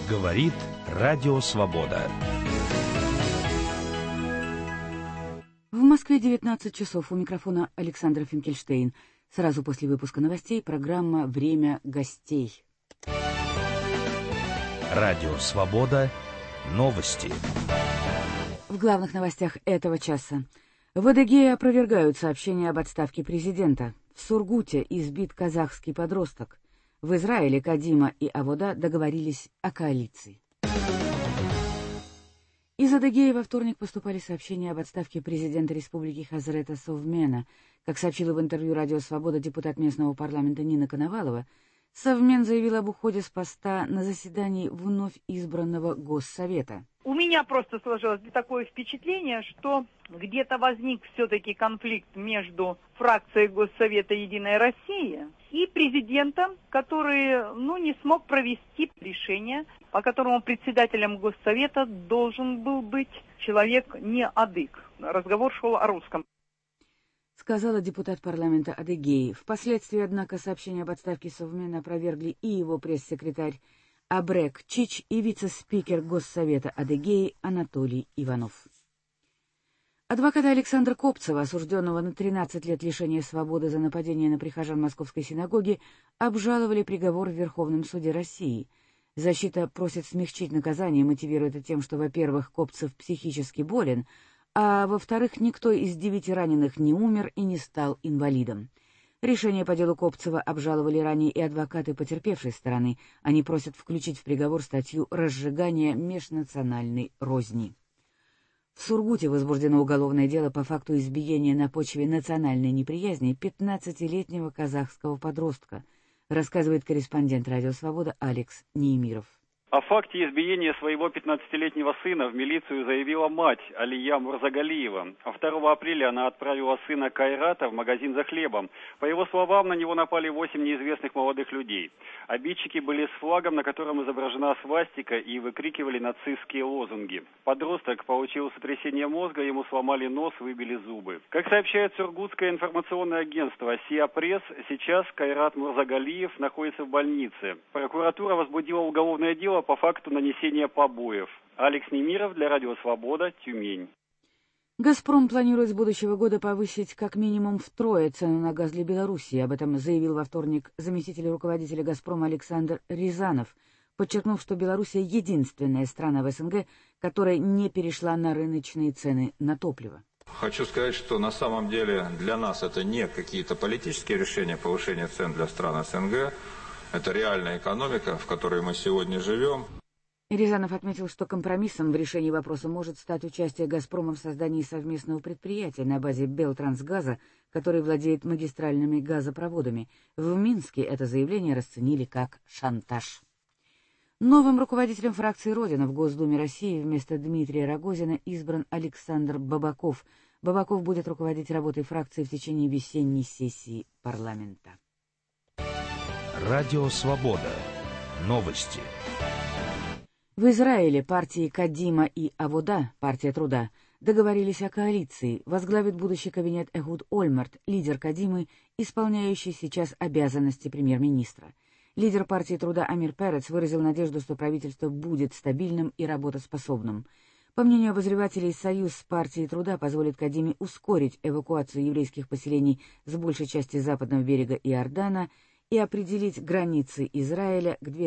Говорит Радио Свобода. В Москве 19 часов. У микрофона Александра Финкельштейн. Сразу после выпуска новостей программа «Время гостей». Радио Свобода. Новости. В главных новостях этого часа. В Адыгее опровергают сообщения об отставке президента. В Сургуте избит казахский подросток. В Израиле Кадима и Авода договорились о коалиции. Из Адыгеи во вторник поступали сообщения об отставке президента республики Хазрета Совмена. Как сообщила в интервью «Радио Свобода» депутат местного парламента Нина Коновалова, Совмен заявил об уходе с поста на заседании вновь избранного Госсовета. У меня просто сложилось такое впечатление, что где-то возник все-таки конфликт между фракцией Госсовета «Единая Россия» и президентом, который не смог провести решение, по которому председателем Госсовета должен был быть человек не адык. Разговор шел о русском. Сказала депутат парламента Адыгеи. Впоследствии, однако, сообщение об отставке Совмена опровергли и его пресс-секретарь Абрек Чич и вице-спикер Госсовета Адыгеи Анатолий Иванов. Адвоката Александра Копцева, осужденного на 13 лет лишения свободы за нападение на прихожан Московской синагоги, обжаловали приговор в Верховном суде России. Защита просит смягчить наказание, мотивируя это тем, что, во-первых, Копцев психически болен, а во-вторых, никто из 9 раненых не умер и не стал инвалидом. Решение по делу Копцева обжаловали ранее и адвокаты потерпевшей стороны. Они просят включить в приговор статью «Разжигание межнациональной розни». В Сургуте возбуждено уголовное дело по факту избиения на почве национальной неприязни 15-летнего казахского подростка, рассказывает корреспондент «Радио Свобода» Алекс Неемиров. О факте избиения своего 15-летнего сына в милицию заявила мать Алия Мурзагалиева. 2 апреля она отправила сына Кайрата в магазин за хлебом. По его словам, на него напали 8 неизвестных молодых людей. Обидчики были с флагом, на котором изображена свастика, и выкрикивали нацистские лозунги. Подросток получил сотрясение мозга, ему сломали нос, выбили зубы. Как сообщает сургутское информационное агентство «Сиа Пресс», сейчас Кайрат Мурзагалиев находится в больнице. Прокуратура возбудила уголовное дело по факту нанесения побоев. Алекс Немиров для Радио Свобода, Тюмень. «Газпром» планирует с будущего года повысить как минимум втрое цену на газ для Белоруссии. Об этом заявил во вторник заместитель руководителя «Газпрома» Александр Рязанов, подчеркнув, что Белоруссия единственная страна в СНГ, которая не перешла на рыночные цены на топливо. Хочу сказать, что на самом деле для нас это не какие-то политические решения повышения цен для стран СНГ. Это реальная экономика, в которой мы сегодня живем. Рязанов отметил, что компромиссом в решении вопроса может стать участие «Газпрома» в создании совместного предприятия на базе Белтрансгаза, который владеет магистральными газопроводами. В Минске это заявление расценили как шантаж. Новым руководителем фракции «Родина» в Госдуме России вместо Дмитрия Рогозина избран Александр Бабаков. Бабаков будет руководить работой фракции в течение весенней сессии парламента. Радио Свобода. Новости. В Израиле партии Кадима и Авода, партия труда, договорились о коалиции. Возглавит будущий кабинет Эхуд Ольмерт, лидер Кадимы, исполняющий сейчас обязанности премьер-министра. Лидер партии труда Амир Перец выразил надежду, что правительство будет стабильным и работоспособным. По мнению обозревателей, союз с партией труда позволит Кадиме ускорить эвакуацию еврейских поселений с большей части западного берега Иордана и определить границы Израиля к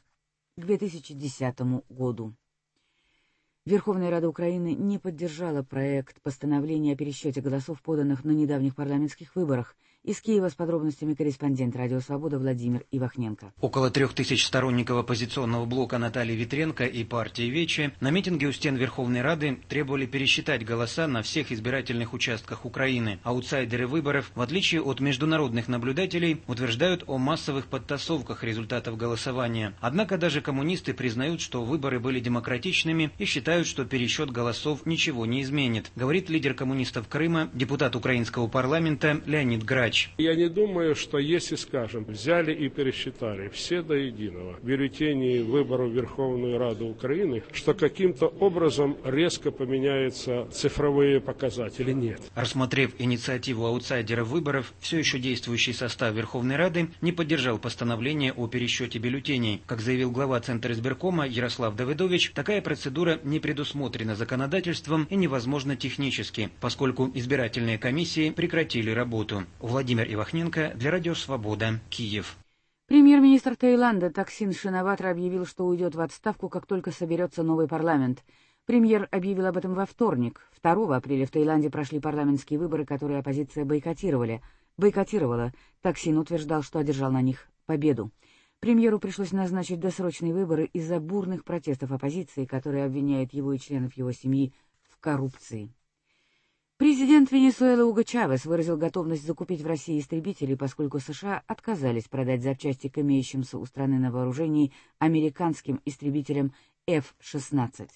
2010 году. Верховная Рада Украины не поддержала проект постановления о пересчете голосов, поданных на недавних парламентских выборах. Из Киева с подробностями корреспондент «Радио Свобода» Владимир Ивахненко. Около 3000 сторонников оппозиционного блока Натальи Витренко и партии Вечи на митинге у стен Верховной Рады требовали пересчитать голоса на всех избирательных участках Украины. Аутсайдеры выборов, в отличие от международных наблюдателей, утверждают о массовых подтасовках результатов голосования. Однако даже коммунисты признают, что выборы были демократичными и считают считают, что пересчет голосов ничего не изменит, говорит лидер коммунистов Крыма, депутат украинского парламента Леонид Грач. Я не думаю, что если, скажем, взяли и пересчитали все до единого бюллетени выборов в Верховную Раду Украины, что каким-то образом резко поменяются цифровые показатели. Нет. Рассмотрев инициативу аутсайдеров выборов, все еще действующий состав Верховной Рады не поддержал постановление о пересчете бюллетеней. Как заявил глава Центра избиркома Ярослав Давыдович, такая процедура не предусмотрена законодательством и невозможна технически, поскольку избирательные комиссии прекратили работу. Владимир Ивахненко для Радио Свобода, Киев. Премьер-министр Таиланда Таксин Шинаватра объявил, что уйдет в отставку, как только соберется новый парламент. Премьер объявил об этом во вторник. 2 апреля в Таиланде прошли парламентские выборы, которые оппозиция бойкотировала. Таксин утверждал, что одержал на них победу. Премьеру пришлось назначить досрочные выборы из-за бурных протестов оппозиции, которые обвиняют его и членов его семьи в коррупции. Президент Венесуэлы Уго Чавес выразил готовность закупить в России истребители, поскольку США отказались продать запчасти к имеющимся у страны на вооружении американским истребителям F-16.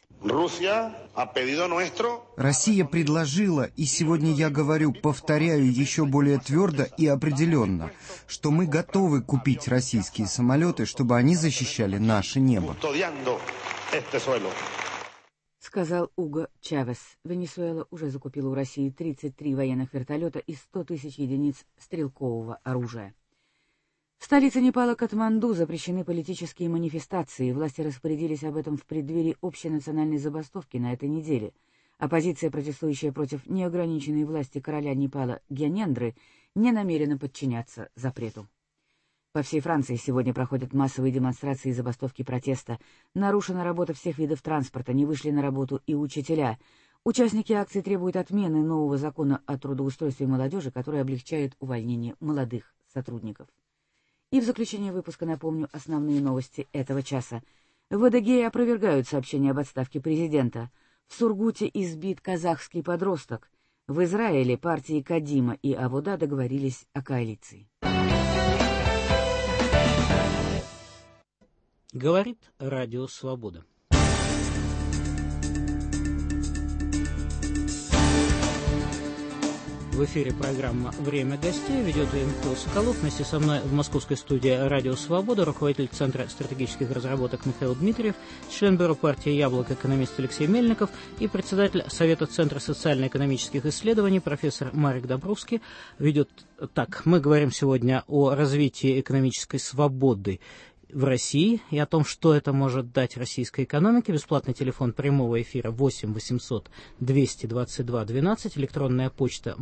Россия предложила, и сегодня я повторяю еще более твердо и определенно, что мы готовы купить российские самолеты, чтобы они защищали наше небо. Сказал Уго Чавес. Венесуэла уже закупила у России 33 военных вертолета и 100 тысяч единиц стрелкового оружия. В столице Непала Катманду запрещены политические манифестации. Власти распорядились об этом в преддверии общенациональной забастовки на этой неделе. Оппозиция, протестующая против неограниченной власти короля Непала Гьянендры, не намерена подчиняться запрету. По всей Франции сегодня проходят массовые демонстрации и забастовки протеста. Нарушена работа всех видов транспорта, не вышли на работу и учителя. Участники акции требуют отмены нового закона о трудоустройстве молодежи, который облегчает увольнение молодых сотрудников. И в заключение выпуска напомню основные новости этого часа. В Адыгее опровергают сообщение об отставке президента. В Сургуте избит казахский подросток. В Израиле партии Кадима и Авода договорились о коалиции. Говорит Радио Свобода. В эфире программа «Время гостей». Ведет ее Михаил Соколов. Вместе со мной в московской студии «Радио Свобода» руководитель Центра стратегических разработок Михаил Дмитриев, член бюро партии «Яблоко», экономист Алексей Мельников и председатель Совета Центра социально-экономических исследований профессор Марик Добровский. Мы говорим сегодня о развитии экономической свободы в России и о том, что это может дать российской экономике. Бесплатный телефон прямого эфира 8 800 222 12, электронная почта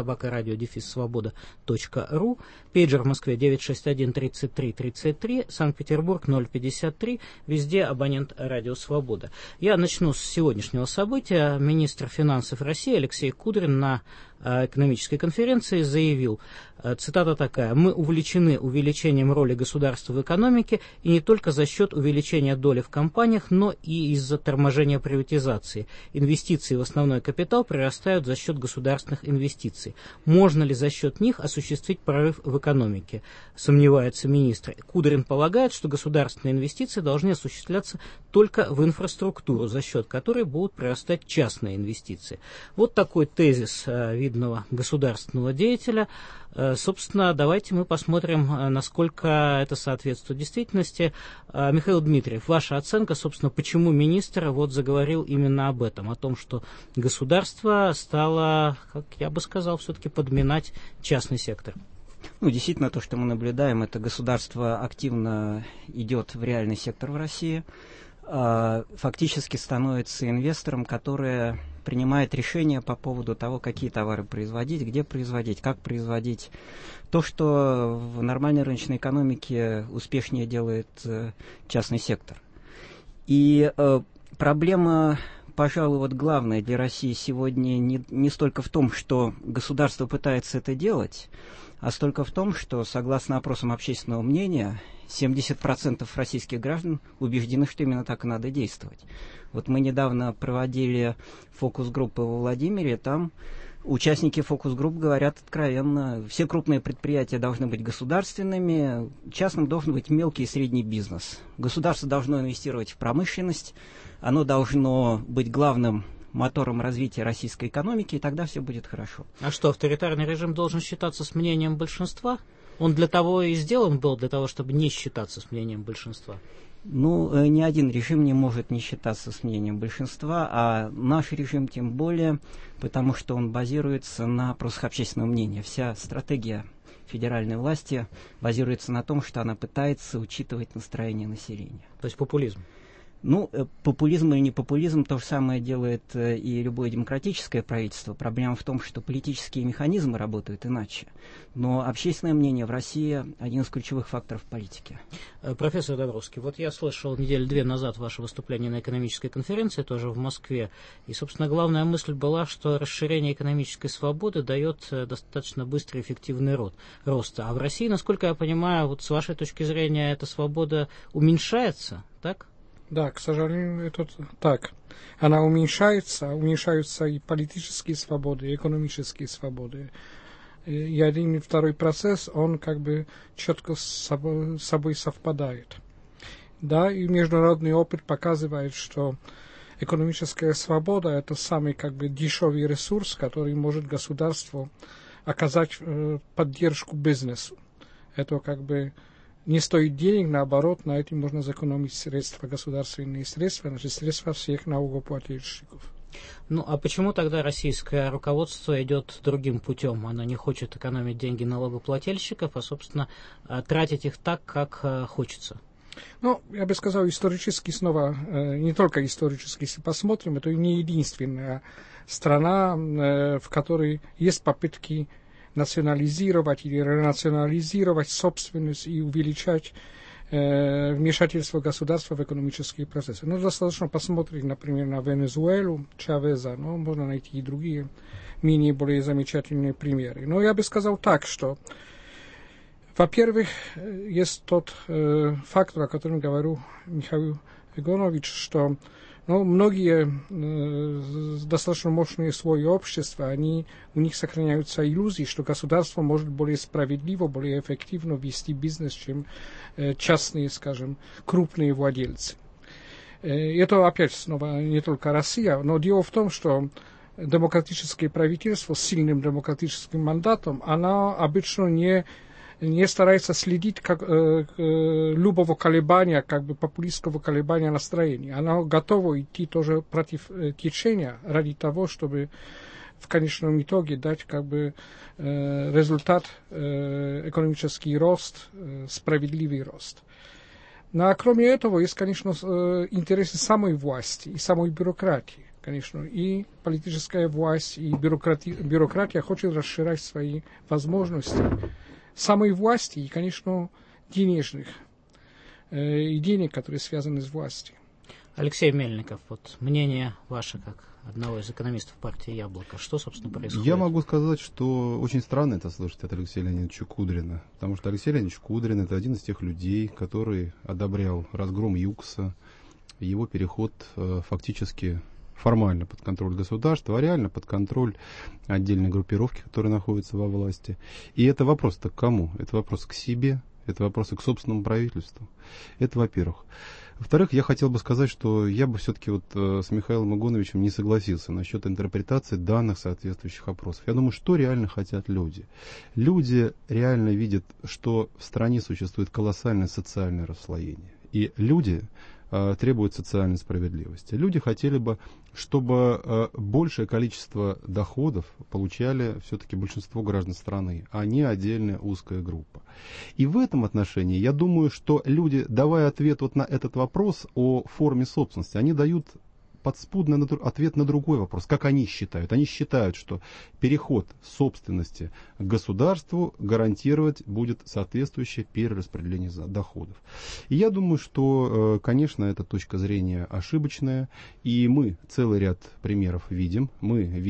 mail@radio-svoboda.ru, пейджер в Москве 961 33 33, Санкт-Петербург 053, везде абонент Радио Свобода. Я начну с сегодняшнего события. Министр финансов России Алексей Кудрин на экономической конференции заявил, цитата такая: «Мы увлечены увеличением роли государства в экономике и не только за счет увеличения доли в компаниях, но и из-за торможения приватизации. Инвестиции в основной капитал прирастают за счет государственных инвестиций. Можно ли за счет них осуществить прорыв в экономике?» Сомневается министр. Кудрин полагает, что государственные инвестиции должны осуществляться только в инфраструктуру, за счет которой будут прирастать частные инвестиции. Вот такой тезис видного государственного деятеля. Собственно, давайте мы посмотрим, насколько это соответствует действительности. Михаил Дмитриев, ваша оценка, собственно, почему министр заговорил именно об этом, о том, что государство стало, как я бы сказал, все-таки подминать частный сектор? Действительно, то, что мы наблюдаем, это государство активно идет в реальный сектор в России, фактически становится инвестором, который принимает решения по поводу того, какие товары производить, где производить, как производить. То, что в нормальной рыночной экономике успешнее делает частный сектор. И проблема, пожалуй, главная для России сегодня не столько в том, что государство пытается это делать, а столько в том, что, согласно опросам общественного мнения, 70% российских граждан убеждены, что именно так и надо действовать. Мы недавно проводили фокус-группы во Владимире, там Участники фокус-групп говорят откровенно, все крупные предприятия должны быть государственными, частным должен быть мелкий и средний бизнес. Государство должно инвестировать в промышленность, оно должно быть главным мотором развития российской экономики, и тогда все будет хорошо. А что, авторитарный режим должен считаться с мнением большинства? Он для того и сделан был, для того, чтобы не считаться с мнением большинства? Ну, ни один режим не может не считаться с мнением большинства, а наш режим тем более, потому что он базируется на опросах общественного мнения. Вся стратегия федеральной власти базируется на том, что она пытается учитывать настроение населения. То есть популизм? Ну, популизм или не популизм, то же самое делает и любое демократическое правительство. Проблема в том, что политические механизмы работают иначе. Но общественное мнение в России – один из ключевых факторов политики. Профессор Давровский, вот я слышал неделю-две назад ваше выступление на экономической конференции, тоже в Москве. И, собственно, главная мысль была, что расширение экономической свободы дает достаточно быстрый эффективный рост. А в России, насколько я понимаю, вот с вашей точки зрения, эта свобода уменьшается, так? Да, к сожалению, это так. Она уменьшается и политические свободы, и экономические свободы. И один и второй процесс, он как бы четко с собой совпадает. Да, и международный опыт показывает, что экономическая свобода – это самый как бы дешевый ресурс, который может государству оказать поддержку бизнесу. Это как бы не стоит денег, наоборот, на этом можно сэкономить средства, государственные средства, значит, средства всех налогоплательщиков. Ну, а почему тогда российское руководство идет другим путем? Оно не хочет экономить деньги налогоплательщиков, а, собственно, тратить их так, как хочется. Ну, я бы сказал, исторически снова, не только исторически, если посмотрим, это не единственная страна, в которой есть попытки национализировать или ренационализировать собственность и увеличать вмешательство государства в экономические процессы. Ну, достаточно посмотреть, например, на Венесуэлу, Чавеза, но можно найти и другие менее более замечательные примеры. Но я бы сказал так, что, во-первых, есть тот фактор, о котором говорил Михаил Егорович, что многие достаточно мощные слои общества, у них сохраняются иллюзии, что государство может более справедливо, более эффективно вести бизнес, чем частные, скажем, крупные владельцы. Это опять снова не только Россия, но дело в том, что демократическое правительство с сильным демократическим мандатом, оно обычно не старается следить любого колебания, как бы популистского колебания настроения. Она готова идти тоже против течения ради того, чтобы в конечном итоге дать как бы результат, экономический рост, справедливый рост. Ну, а кроме этого, есть, конечно, интересы самой власти и самой бюрократии. Конечно, и политическая власть, и бюрократия хочет расширять свои возможности самой власти и, конечно, денежных, и денег, которые связаны с властью. Алексей Мельников, вот мнение ваше, как одного из экономистов партии «Яблоко». Что, собственно, происходит? Я могу сказать, что очень странно это слышать от Алексея Леонидовича Кудрина, потому что Алексей Леонидович Кудрин – это один из тех людей, который одобрял разгром ЮКСа, его переход фактически формально под контроль государства, а реально под контроль отдельной группировки, которые находятся во власти. И это вопрос-то к кому? Это вопрос к себе, это вопрос к собственному правительству. Это во-первых. Во-вторых, я хотел бы сказать, что я бы все-таки вот с Михаилом Игоновичем не согласился насчет интерпретации данных соответствующих опросов. Я думаю, что реально хотят люди. Люди реально видят, что в стране существует колоссальное социальное расслоение. И люди требуют социальной справедливости. Люди хотели бы, чтобы большее количество доходов получали все-таки большинство граждан страны, а не отдельная узкая группа. И в этом отношении я думаю, что люди, давая ответ вот на этот вопрос о форме собственности, они дают подспудный ответ на другой вопрос. Как они считают? Они считают, что переход собственности к государству гарантировать будет соответствующее перераспределение доходов. И я думаю, что, конечно, эта точка зрения ошибочная. И мы целый ряд примеров видим. Мы видим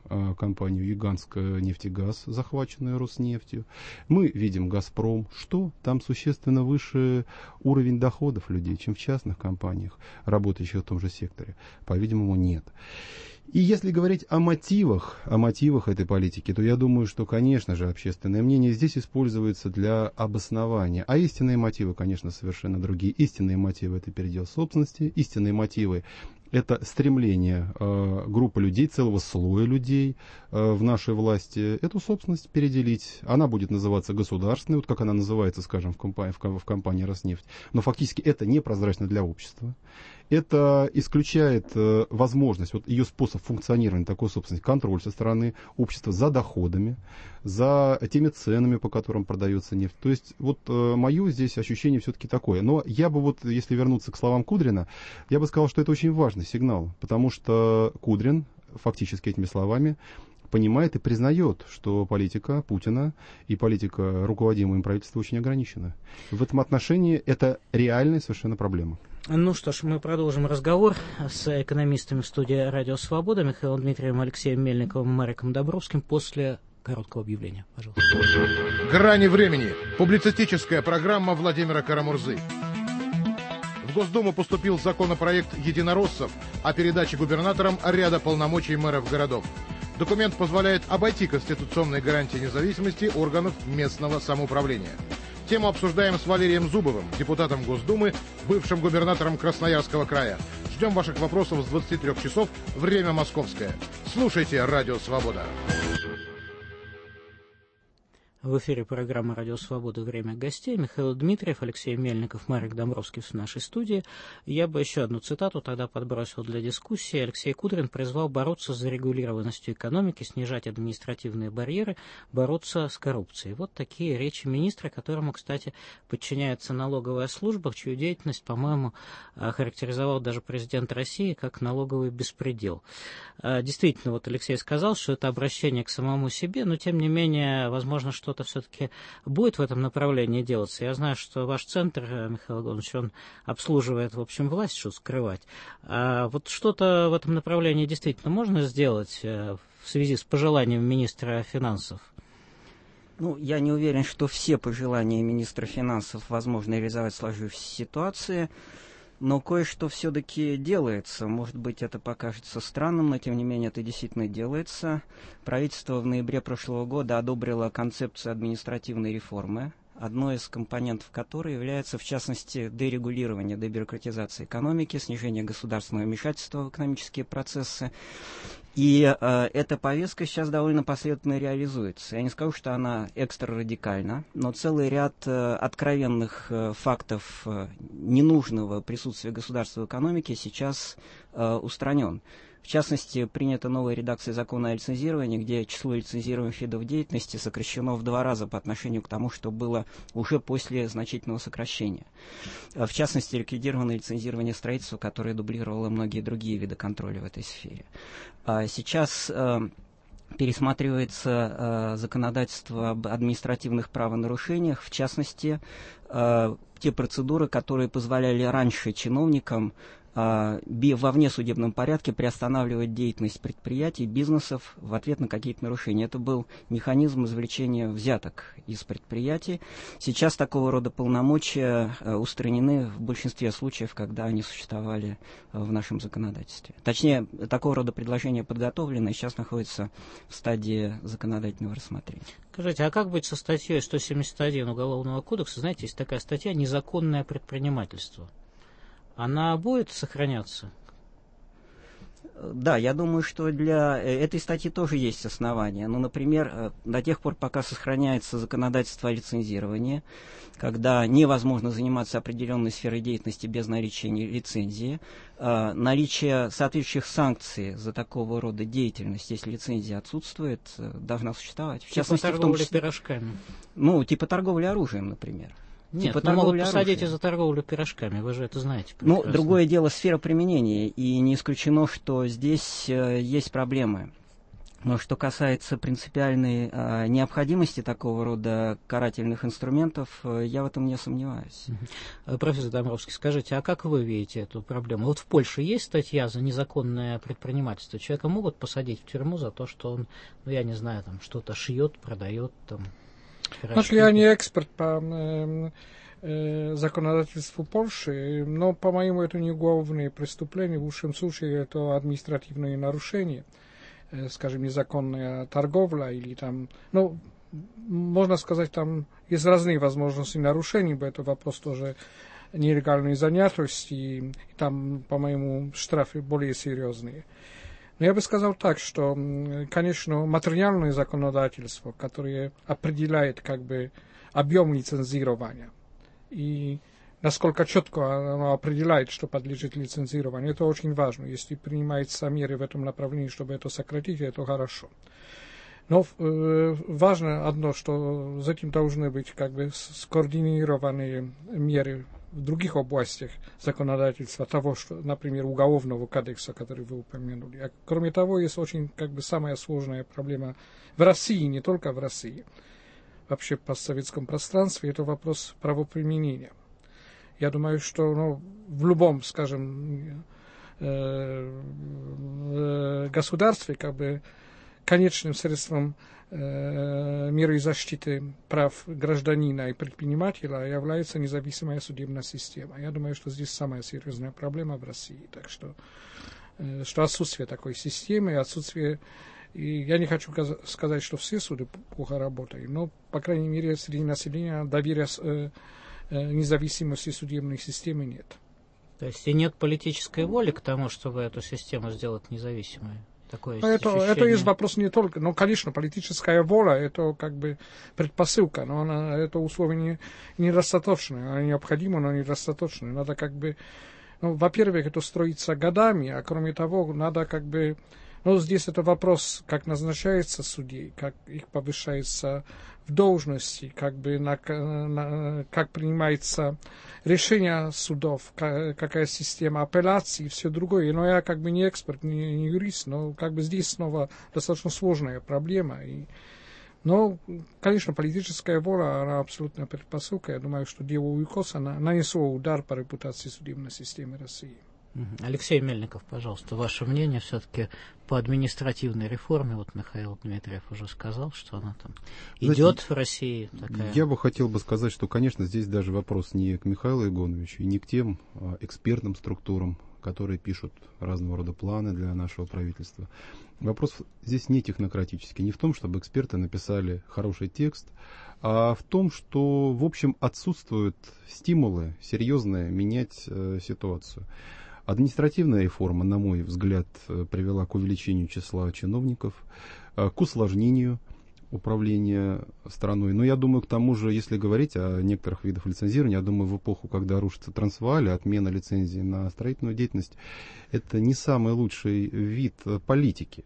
компанию «Юганск-нефтегаз», захваченную Роснефтью. Мы видим «Газпром». Что? Там существенно выше уровень доходов людей, чем в частных компаниях, работающих в том же секторе. По-видимому, нет. И если говорить о мотивах этой политики, то я думаю, что, конечно же, общественное мнение здесь используется для обоснования. А истинные мотивы, конечно, совершенно другие. Истинные мотивы – это передел собственности. Истинные мотивы – это стремление группы людей, целого слоя людей в нашей власти эту собственность переделить. Она будет называться государственной, вот как она называется, скажем, в компании «Роснефть». Но фактически это непрозрачно для общества. Это исключает возможность, вот ее способ функционирования такой собственности, контроль со стороны общества за доходами, за теми ценами, по которым продается нефть. То есть вот мое здесь ощущение все-таки такое. Но я бы вот, если вернуться к словам Кудрина, я бы сказал, что это очень важный сигнал, потому что Кудрин фактически этими словами понимает и признает, что политика Путина и политика руководимого им правительства очень ограничена. В этом отношении это реальная совершенно проблема. Ну что ж, мы продолжим разговор с экономистами в студии «Радио Свобода» Михаилом Дмитриевым, Алексеем Мельниковым и Мариком Домбровским после короткого объявления. Пожалуйста. «Грани времени». Публицистическая программа Владимира Карамурзы. В Госдуму поступил законопроект единороссов о передаче губернаторам ряда полномочий мэров городов. Документ позволяет обойти конституционные гарантии независимости органов местного самоуправления. Тему обсуждаем с Валерием Зубовым, депутатом Госдумы, бывшим губернатором Красноярского края. Ждем ваших вопросов с 23 часов, время московское. Слушайте «Радио Свобода». В эфире программа «Радио Свобода. Время гостей». Михаил Дмитриев, Алексей Мельников, Марик Домбровский в нашей студии. Я бы еще одну цитату тогда подбросил для дискуссии. Алексей Кудрин призвал бороться с зарегулированностью экономики, снижать административные барьеры, бороться с коррупцией. Вот такие речи министра, которому, кстати, подчиняется налоговая служба, чью деятельность, по-моему, характеризовал даже президент России как налоговый беспредел. Действительно, вот Алексей сказал, что это обращение к самому себе, но, тем не менее, возможно, что все-таки будет в этом направлении делаться. Я знаю, что ваш центр, Михаил Иванович, он обслуживает, в общем, власть, что скрывать. А вот что-то в этом направлении действительно можно сделать в связи с пожеланием министра финансов? Ну, я не уверен, что все пожелания министра финансов возможно реализовать в сложившейся ситуации. Но кое-что все-таки делается. Может быть, это покажется странным, но тем не менее это действительно делается. Правительство в ноябре прошлого года одобрило концепцию административной реформы, одной из компонентов которой является, в частности, дерегулирование, дебюрократизация экономики, снижение государственного вмешательства в экономические процессы. И эта повестка сейчас довольно последовательно реализуется. Я не скажу, что она экстрарадикальна, но целый ряд откровенных фактов ненужного присутствия государства в экономике сейчас устранен. В частности, принята новая редакция закона о лицензировании, где число лицензируемых видов деятельности сокращено в 2 раза по отношению к тому, что было уже после значительного сокращения. В частности, ликвидировано лицензирование строительства, которое дублировало многие другие виды контроля в этой сфере. Сейчас пересматривается законодательство об административных правонарушениях, в частности, те процедуры, которые позволяли раньше чиновникам во внесудебном порядке приостанавливать деятельность предприятий, бизнесов в ответ на какие-то нарушения. Это был механизм извлечения взяток из предприятий. Сейчас такого рода полномочия устранены в большинстве случаев, когда они существовали в нашем законодательстве. Точнее, такого рода предложения подготовлены и сейчас находятся в стадии законодательного рассмотрения. Скажите, а как быть со статьей 171 Уголовного кодекса? Знаете, есть такая статья «Незаконное предпринимательство». Она будет сохраняться? Да, я думаю, что для этой статьи тоже есть основания. Ну, например, до тех пор, пока сохраняется законодательство о лицензировании, когда невозможно заниматься определенной сферой деятельности без наличия лицензии, наличие соответствующих санкций за такого рода деятельность, если лицензия отсутствует, должна существовать. В частности, торговля пирожками? Ну, типа торговли оружием, например. Нет, типа могут посадить и за торговлю пирожками, вы же это знаете прекрасно. Ну, другое дело сфера применения, и не исключено, что здесь есть проблемы. Но что касается принципиальной необходимости такого рода карательных инструментов, я в этом не сомневаюсь. Профессор Домбровский, скажите, а как вы видите эту проблему? Вот в Польше есть статья за незаконное предпринимательство. Человека могут посадить в тюрьму за то, что он, ну, я не знаю, там что-то шьет, продает, там, пирожки. Я не эксперт по законодательству Польши, но, по-моему, это не уголовные преступления, в лучшем случае это административные нарушения. Скажем, незаконная торговля или там, ну, можно сказать, там есть разные возможности нарушений, это вопрос тоже нелегальной занятости, и там, по-моему, штрафы более серьезные. Но я бы сказал так, что, конечно, материальное законодательство, которое определяет как бы объем лицензирования и насколько четко оно определяет, что подлежит лицензированию, это очень важно. Если принимаются меры в этом направлении, чтобы это сократить, это хорошо. Но важно одно, что за этим должны быть как бы скоординированные меры в других областях законодательства, того, что, например, уголовного кодекса, который вы упомянули. А кроме того, есть очень как бы самая сложная проблема в России, не только в России, вообще по советском пространстве, это вопрос правоприменения. Я думаю, что в любом, скажем, государстве как бы конечным средством меры защиты прав гражданина и предпринимателя является независимая судебная система. Я думаю, что здесь самая серьезная проблема в России. Так что отсутствие такой системы, отсутствие... И я не хочу сказать, что все суды плохо работают, но, по крайней мере, среди населения доверия независимости судебной системы нет. То есть и нет политической воли к тому, чтобы эту систему сделать независимой? Такое это есть вопрос не только... конечно, политическая воля – это как бы предпосылка, но это условие недостаточное. Она необходима, но недостаточное. Надо как бы... во-первых, это строится годами, а кроме того, надо как бы... здесь это вопрос, как назначается судей, как их повышается в должности, как принимается решение судов, какая система апелляций и все другое. Но я как бы не эксперт, не юрист, но как бы здесь снова достаточно сложная проблема. Но, конечно, политическая воля, она абсолютно предпосылка. Я думаю, что дело УИКОСа нанесло удар по репутации судебной системы России. Алексей Мельников, пожалуйста, ваше мнение все-таки по административной реформе. Вот Михаил Дмитриев уже сказал, что она там идет в России. Такая... Я бы хотел сказать, что, конечно, здесь даже вопрос не к Михаилу Игоновичу и не к тем экспертным структурам, которые пишут разного рода планы для нашего правительства. Вопрос здесь не технократический, не в том, чтобы эксперты написали хороший текст, а в том, что, в общем, отсутствуют стимулы серьезные менять ситуацию. Административная реформа, на мой взгляд, привела к увеличению числа чиновников, к усложнению управления страной. Но я думаю, к тому же, если говорить о некоторых видах лицензирования, я думаю, в эпоху, когда рушится Трансвааль, отмена лицензии на строительную деятельность, это не самый лучший вид политики.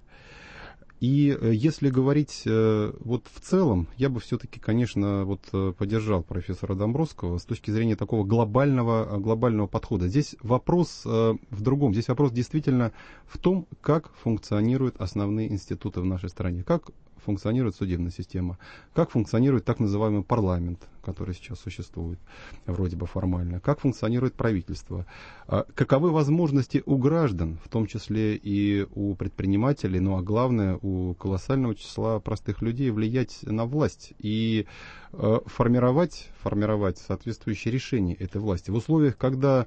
И если говорить вот в целом, я бы все-таки, конечно, поддержал профессора Домбровского с точки зрения такого глобального подхода. Здесь вопрос в другом. Здесь вопрос действительно в том, как функционируют основные институты в нашей стране, как функционирует судебная система, как функционирует так называемый парламент, который сейчас существует, вроде бы формально, как функционирует правительство, каковы возможности у граждан, в том числе и у предпринимателей, ну а главное, у колоссального числа простых людей влиять на власть и формировать соответствующие решения этой власти. В условиях, когда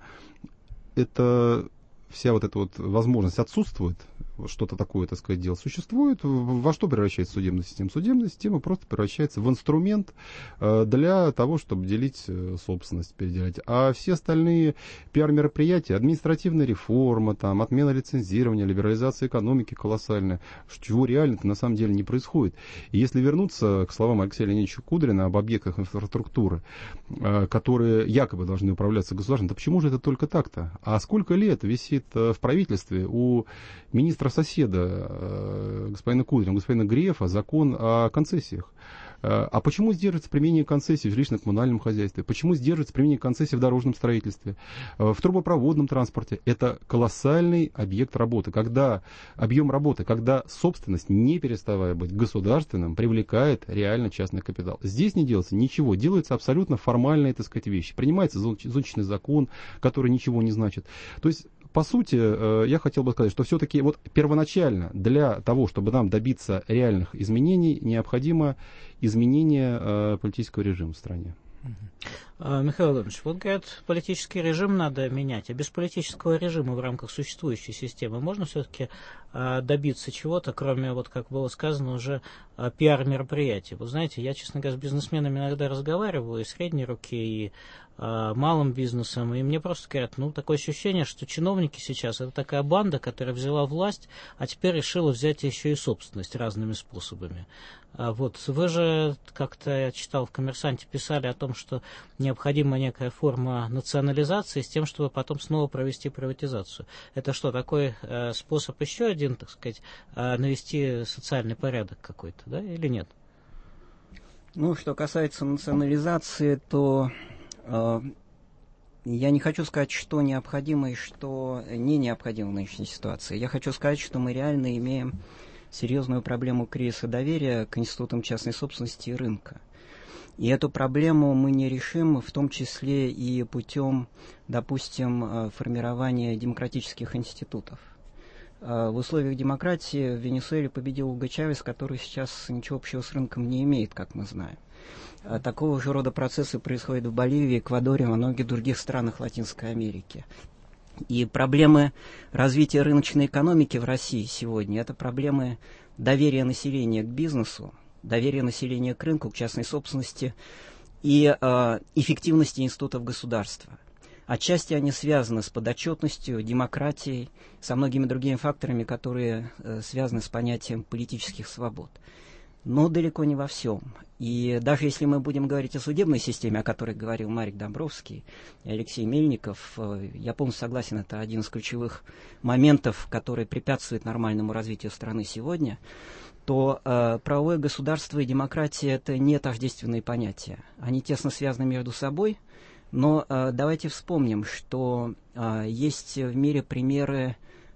вся эта возможность отсутствует, что-то такое, так сказать, дело существует, во что превращается судебная система? Судебная система просто превращается в инструмент для того, чтобы делить собственность, переделять. А все остальные пиар-мероприятия, административная реформа, отмена лицензирования, либерализация экономики колоссальная, чего реально-то на самом деле не происходит. И если вернуться к словам Алексея Леонидовича Кудрина об объектах инфраструктуры, которые якобы должны управляться государством, то почему же это только так-то? А сколько лет висит в правительстве у министра-соседа господина Кудрина, господина Грефа, закон о концессиях, А почему сдерживается применение концессий в жилищно-коммунальном хозяйстве? Почему сдерживается применение концессий в дорожном строительстве, в трубопроводном транспорте? Это колоссальный объект работы. Когда объем работы, когда собственность, не переставая быть государственным, привлекает реально частный капитал. Здесь не делается ничего. Делаются абсолютно формальные, так сказать, вещи. Принимается зонтичный закон, который ничего не значит. То есть, по сути, я хотел бы сказать, что все-таки вот первоначально для того, чтобы нам добиться реальных изменений, необходимо изменение политического режима в стране. Михаил Владимирович, вот говорят, политический режим надо менять, а без политического режима в рамках существующей системы можно все-таки добиться чего-то, кроме, вот как было сказано, уже пиар-мероприятий? Вы знаете, я, честно говоря, с бизнесменами иногда разговариваю, и средней руки, и малым бизнесом, и мне просто говорят, такое ощущение, что чиновники сейчас это такая банда, которая взяла власть, а теперь решила взять еще и собственность разными способами. Вот вы же, как-то я читал в «Коммерсанте», писали о том, что необходима некая форма национализации с тем, чтобы потом снова провести приватизацию. Это что, такой способ еще один, так сказать, навести социальный порядок какой-то, да, или нет? Что касается национализации, то я не хочу сказать, что необходимо и что не необходимо в нынешней ситуации. Я хочу сказать, что мы реально имеем серьезную проблему кризиса доверия к институтам частной собственности и рынка. И эту проблему мы не решим, в том числе и путем, допустим, формирования демократических институтов. В условиях демократии в Венесуэле победил Уго Чавес, который сейчас ничего общего с рынком не имеет, как мы знаем. Такого же рода процессы происходят в Боливии, Эквадоре, во многих других странах Латинской Америки. И проблемы развития рыночной экономики в России сегодня – это проблемы доверия населения к бизнесу, доверия населения к рынку, к частной собственности и эффективности институтов государства. Отчасти они связаны с подотчетностью, демократией, со многими другими факторами, которые связаны с понятием политических свобод. Но далеко не во всем. И даже если мы будем говорить о судебной системе, о которой говорил Марик Домбровский и Алексей Мельников, я полностью согласен, это один из ключевых моментов, который препятствует нормальному развитию страны сегодня, то правовое государство и демократия – это не тождественные понятия. Они тесно связаны между собой, но давайте вспомним, что есть в мире примеры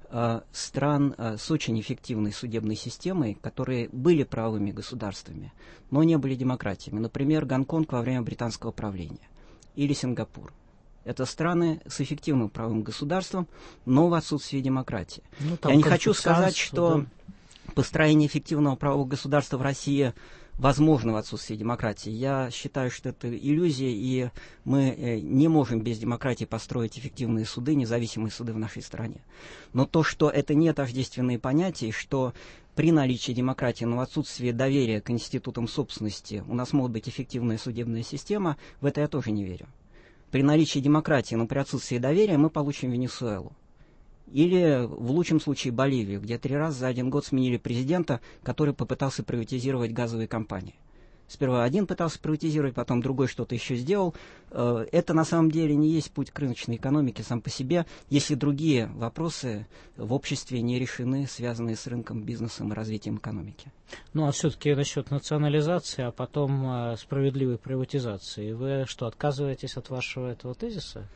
стран с очень эффективной судебной системой, которые были правовыми государствами, но не были демократиями. Например, Гонконг во время британского правления или Сингапур. Это страны с эффективным правовым государством, но в отсутствии демократии. Я не хочу сказать, что построение эффективного правового государства в России возможно в отсутствии демократии. Я считаю, что это иллюзия, и мы не можем без демократии построить эффективные суды, независимые суды в нашей стране. Но то, что это не тождественные понятия, что при наличии демократии, но в отсутствии доверия к институтам собственности у нас может быть эффективная судебная система, в это я тоже не верю. При наличии демократии, но при отсутствии доверия мы получим Венесуэлу. Или, в лучшем случае, Боливию, где 3 раза за 1 год сменили президента, который попытался приватизировать газовые компании. Сперва один пытался приватизировать, потом другой что-то еще сделал. Это на самом деле не есть путь к рыночной экономике сам по себе, если другие вопросы в обществе не решены, связанные с рынком, бизнесом и развитием экономики. А все-таки насчет национализации, а потом справедливой приватизации. Вы что, отказываетесь от вашего этого тезиса?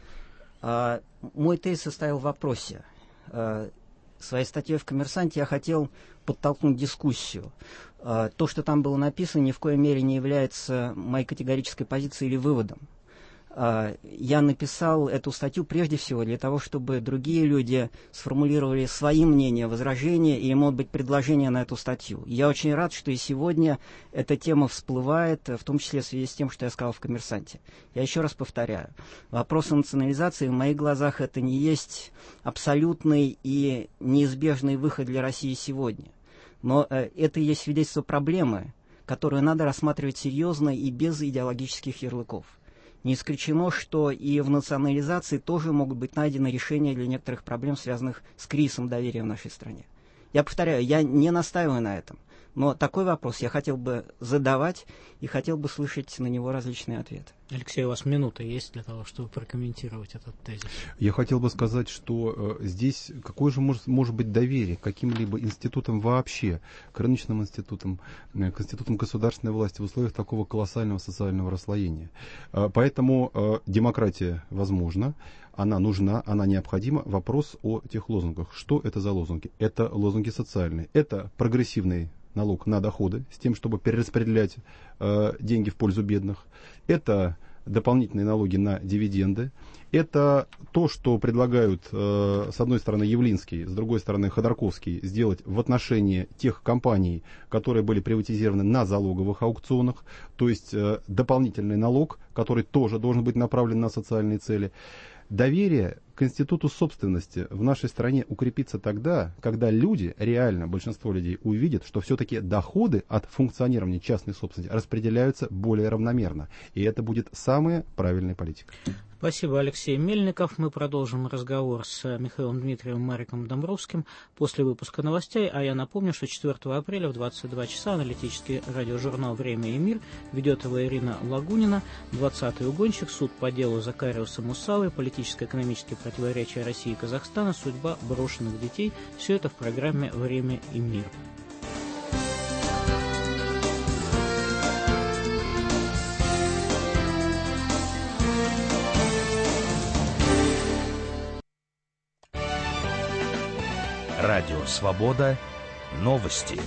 Мой тезис состоял в вопросе. Своей статьей в «Коммерсанте» я хотел подтолкнуть дискуссию. То, что там было написано, ни в коей мере не является моей категорической позицией или выводом. Я написал эту статью прежде всего для того, чтобы другие люди сформулировали свои мнения, возражения или, может быть, предложения на эту статью. Я очень рад, что и сегодня эта тема всплывает, в том числе в связи с тем, что я сказал в «Коммерсанте». Я еще раз повторяю. Вопрос национализации в моих глазах это не есть абсолютный и неизбежный выход для России сегодня. Но это и есть свидетельство проблемы, которую надо рассматривать серьезно и без идеологических ярлыков. Не исключено, что и в национализации тоже могут быть найдены решения для некоторых проблем, связанных с кризисом доверия в нашей стране. Я повторяю, я не настаиваю на этом, Но такой вопрос я хотел бы задавать и хотел бы слышать на него различные ответы. Алексей, у вас минута есть для того, чтобы прокомментировать этот тезис? Я хотел бы сказать, что здесь какое же может быть доверие к каким-либо институтам вообще, к рыночным институтам, к институтам государственной власти в условиях такого колоссального социального расслоения. Поэтому демократия возможна, она нужна, она необходима. Вопрос о тех лозунгах. Что это за лозунги? Это лозунги социальные. Это прогрессивный налог на доходы с тем, чтобы перераспределять деньги в пользу бедных. Это дополнительные налоги на дивиденды. Это то, что предлагают с одной стороны Явлинский, с другой стороны Ходорковский сделать в отношении тех компаний, которые были приватизированы на залоговых аукционах, то есть дополнительный налог, который тоже должен быть направлен на социальные цели. Доверие к институту собственности в нашей стране укрепится тогда, когда люди, реально большинство людей, увидят, что все-таки доходы от функционирования частной собственности распределяются более равномерно. И это будет самая правильная политика. Спасибо, Алексей Мельников. Мы продолжим разговор с Михаилом Дмитриевым и Мариком Домбровским после выпуска новостей. А я напомню, что 4 апреля в 22 часа аналитический радиожурнал «Время и мир» ведет его Ирина Лагунина, 20-й угонщик, суд по делу Закариуса Мусалы, политическо-экономические противоречия России и Казахстана, судьба брошенных детей. Все это в программе «Время и мир». Радио «Свобода». Новости.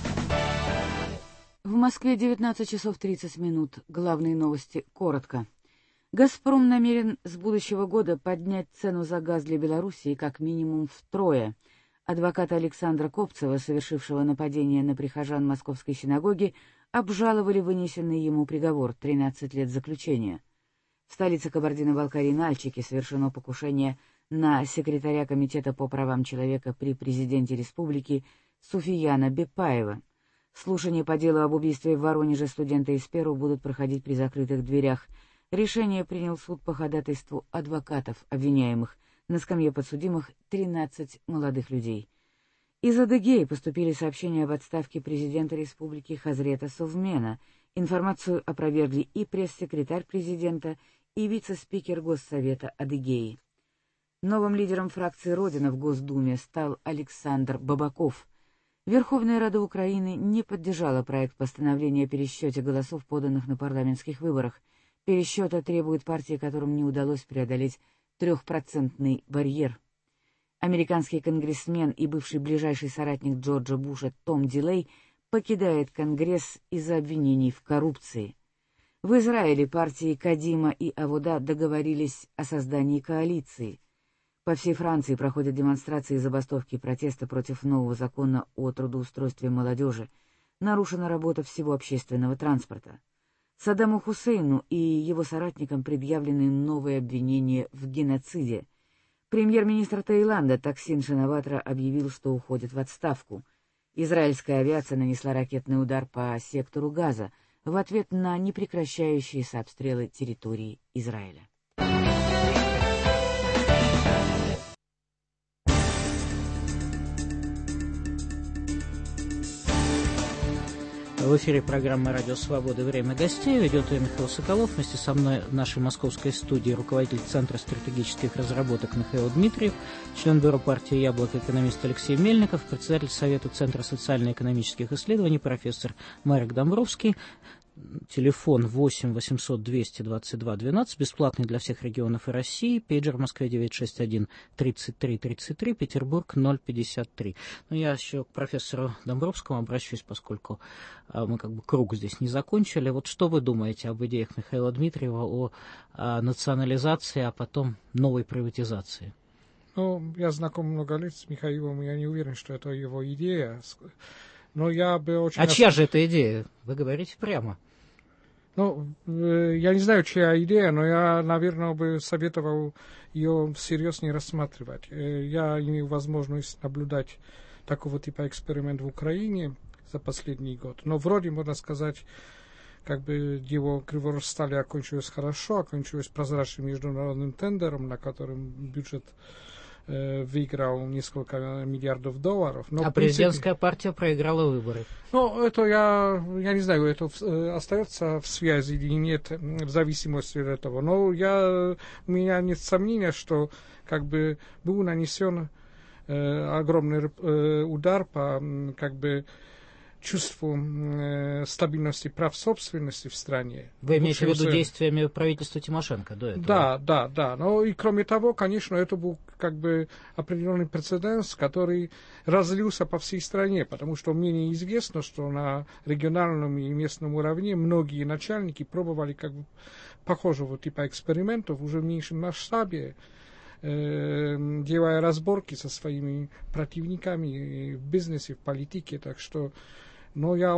В Москве 19 часов 30 минут. Главные новости коротко. «Газпром» намерен с будущего года поднять цену за газ для Белоруссии как минимум втрое. Адвоката Александра Копцева, совершившего нападение на прихожан Московской синагоги, обжаловали вынесенный ему приговор — 13 лет заключения. В столице Кабардино-Балкарии Нальчике совершено покушение на секретаря Комитета по правам человека при президенте республики Суфияна Бепаева. Слушания по делу об убийстве в Воронеже студента из Перу будут проходить при закрытых дверях. Решение принял суд по ходатайству адвокатов обвиняемых. На скамье подсудимых 13 молодых людей. Из Адыгеи поступили сообщения об отставке президента республики Хазрета Совмена. Информацию опровергли и пресс-секретарь президента, и вице-спикер Госсовета Адыгеи. Новым лидером фракции «Родина» в Госдуме стал Александр Бабаков. Верховная Рада Украины не поддержала проект постановления о пересчете голосов, поданных на парламентских выборах. Пересчета требует партии, которым не удалось преодолеть 3% барьер. Американский конгрессмен и бывший ближайший соратник Джорджа Буша Том Дилей покидает Конгресс из-за обвинений в коррупции. В Израиле партии Кадима и Авода договорились о создании коалиции. По всей Франции проходят демонстрации и забастовки протеста против нового закона о трудоустройстве молодежи. Нарушена работа всего общественного транспорта. Саддаму Хусейну и его соратникам предъявлены новые обвинения в геноциде. Премьер-министр Таиланда Таксин Шинаватра объявил, что уходит в отставку. Израильская авиация нанесла ракетный удар по сектору Газа в ответ на непрекращающиеся обстрелы территории Израиля. В эфире программы «Радио Свобода. Время гостей». Ведет ее Михаил Соколов. Вместе со мной в нашей московской студии руководитель Центра стратегических разработок Михаил Дмитриев, член бюро партии «Яблоко», экономист Алексей Мельников, председатель Совета Центра социально-экономических исследований профессор Марик Домбровский. Телефон 8 800 222 12, бесплатный для всех регионов и России. Пейджер в Москве 961 33 33, Петербург 053. Но я еще к профессору Домбровскому обращусь, поскольку мы как бы круг здесь не закончили. Вот что вы думаете об идеях Михаила Дмитриева о национализации, а потом новой приватизации? Ну, я знаком много лет с Михаилом, я не уверен, что это его идея. Но я бы очень... А чья же эта идея? Вы говорите прямо. Ну, я не знаю, чья идея, но я, наверное, бы советовал ее всерьез не рассматривать. Я имею возможность наблюдать такого типа эксперимент в Украине за последний год. Но вроде, можно сказать, как бы его Криворожстале окончилось хорошо, окончилось прозрачным международным тендером, на котором бюджет выиграл несколько миллиардов долларов. Но а президентская партия проиграла выборы. Ну, это я не знаю, это остается в связи или нет, в зависимости от этого. Но у меня нет сомнения, что как бы был нанесен огромный удар по как бы чувству стабильности прав собственности в стране. Вы имеете в виду действиями правительства Тимошенко до этого? Да. Но и кроме того, конечно, это был как бы определенный прецедент, который разлился по всей стране, потому что мне известно, что на региональном и местном уровне многие начальники пробовали как бы похожего типа экспериментов уже в меньшем масштабе, делая разборки со своими противниками в бизнесе, в политике, так что но я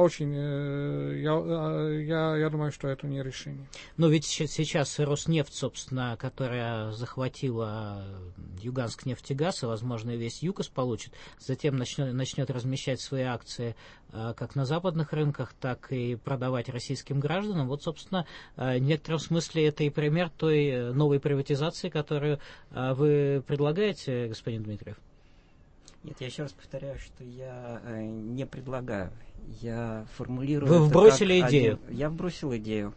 думаю, что это не решение. Но ведь сейчас Роснефть, собственно, которая захватила Юганск-нефтегаз, и, возможно, весь ЮКОС получит, затем начнет размещать свои акции как на западных рынках, так и продавать российским гражданам. Вот, собственно, в некотором смысле это и пример той новой приватизации, которую вы предлагаете, господин Дмитриев. Нет, я еще раз повторяю, что я не предлагаю. Я формулирую... Вы вбросили идею. Я вбросил идею.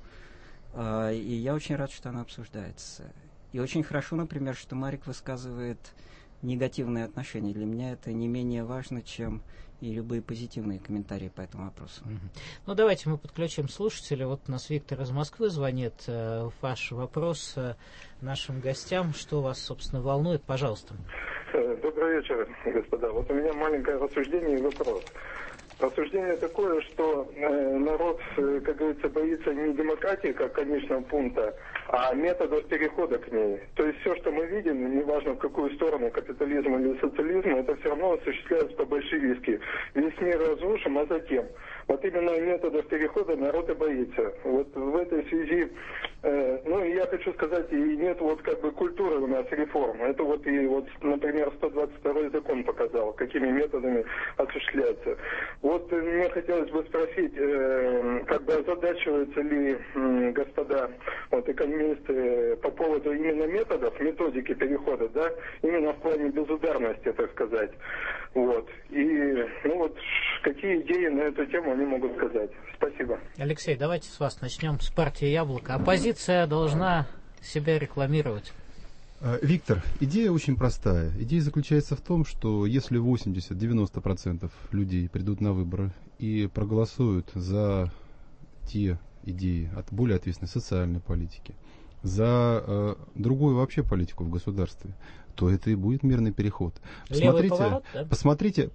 И я очень рад, что она обсуждается. И очень хорошо, например, что Марик высказывает негативные отношения. Для меня это не менее важно, чем и любые позитивные комментарии по этому вопросу. Ну, давайте мы подключим слушателя. Вот у нас Виктор из Москвы звонит. Ваш вопрос нашим гостям. Что вас, собственно, волнует? Пожалуйста. Добрый вечер, господа. Вот у меня маленькое рассуждение и вопрос. Рассуждение такое, что народ, как говорится, боится не демократии как конечного пункта, а методов перехода к ней. То есть все, что мы видим, неважно в какую сторону, капитализм или социализм, это все равно осуществляется по-большевистски. Весь мир разрушим, а затем. Вот именно методов перехода народ и боится. Вот в этой связи, я хочу сказать, и нет вот как бы культуры у нас реформ. Это вот и вот, например, 122 закон показал, какими методами осуществляется. Вот мне хотелось бы спросить, как бы озадачиваются ли господа экономисты по поводу именно методов, методики перехода, да, именно в плане безударности, так сказать. Вот. И какие идеи на эту тему они могут сказать. Спасибо. Алексей, давайте с вас начнем, с партии «Яблоко». Оппозиция должна себя рекламировать. Виктор, идея очень простая. Идея заключается в том, что если 80-90% людей придут на выборы и проголосуют за те идеи от более ответственной социальной политики, за другую вообще политику в государстве, то это и будет мирный переход. Посмотрите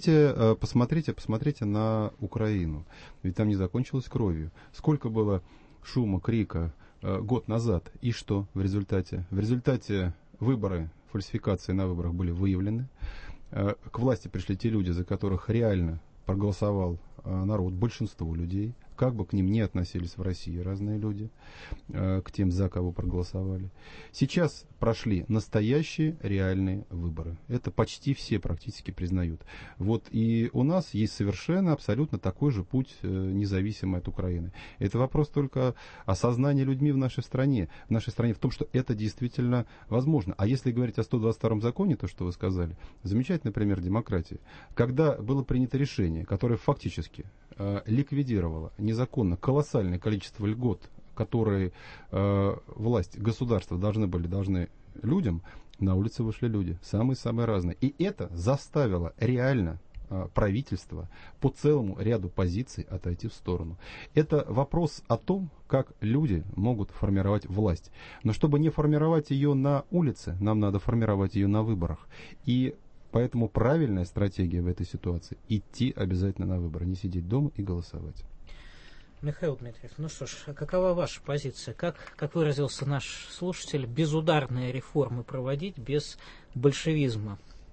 на Украину. Ведь там не закончилось кровью. Сколько было шума, крика год назад. И что в результате? В результате выборы, фальсификации на выборах были выявлены. К власти пришли те люди, за которых реально проголосовал народ, большинство людей. Как бы к ним ни относились в России разные люди, к тем, за кого проголосовали. Сейчас прошли настоящие реальные выборы. Это почти все практически признают. Вот и у нас есть совершенно абсолютно такой же путь, независимый от Украины. Это вопрос только осознания людьми в нашей стране, в том, что это действительно возможно. А если говорить о 122-м законе, то, что вы сказали, замечательный пример демократии. Когда было принято решение, которое фактически ликвидировало незаконно колоссальное количество льгот, которые власть, государство должны людям, на улице вышли люди, самые-самые разные. И это заставило реально правительство по целому ряду позиций отойти в сторону. Это вопрос о том, как люди могут формировать власть. Но чтобы не формировать ее на улице, нам надо формировать ее на выборах. И поэтому правильная стратегия в этой ситуации – идти обязательно на выборы, не сидеть дома и голосовать. Михаил Дмитриев, ну что ж, какова ваша позиция? Как выразился наш слушатель, безударные реформы проводить без большевизма?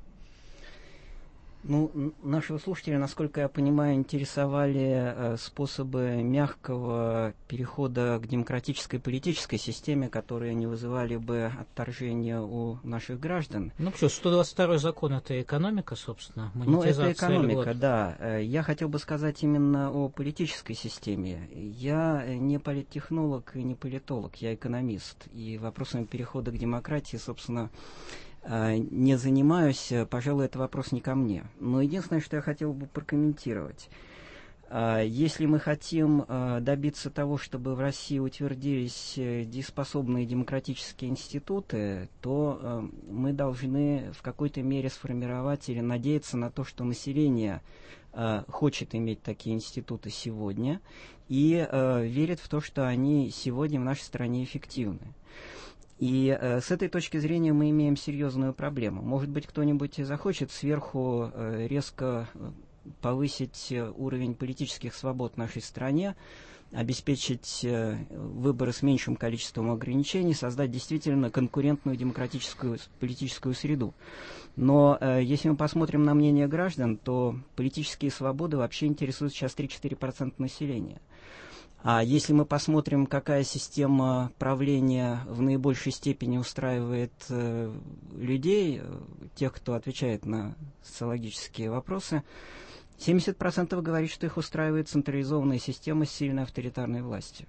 Ну, нашего слушателя, насколько я понимаю, интересовали способы мягкого перехода к демократической политической системе, которые не вызывали бы отторжения у наших граждан. Ну, что, 122 закон – это экономика, собственно, монетизация. Ну, это экономика, да. Я хотел бы сказать именно о политической системе. Я не политтехнолог и не политолог, я экономист. И вопросами перехода к демократии, собственно, не занимаюсь, пожалуй, это вопрос не ко мне. Но единственное, что я хотел бы прокомментировать. Если мы хотим добиться того, чтобы в России утвердились дееспособные демократические институты, то мы должны в какой-то мере сформировать или надеяться на то, что население хочет иметь такие институты сегодня и верит в то, что они сегодня в нашей стране эффективны. И с этой точки зрения мы имеем серьезную проблему. Может быть, кто-нибудь захочет сверху резко повысить уровень политических свобод в нашей стране, обеспечить выборы с меньшим количеством ограничений, создать действительно конкурентную демократическую политическую среду. Но если мы посмотрим на мнение граждан, то политические свободы вообще интересуют сейчас 3-4% населения. А если мы посмотрим, какая система правления в наибольшей степени устраивает людей, тех, кто отвечает на социологические вопросы, 70% говорит, что их устраивает централизованная система с сильной авторитарной властью.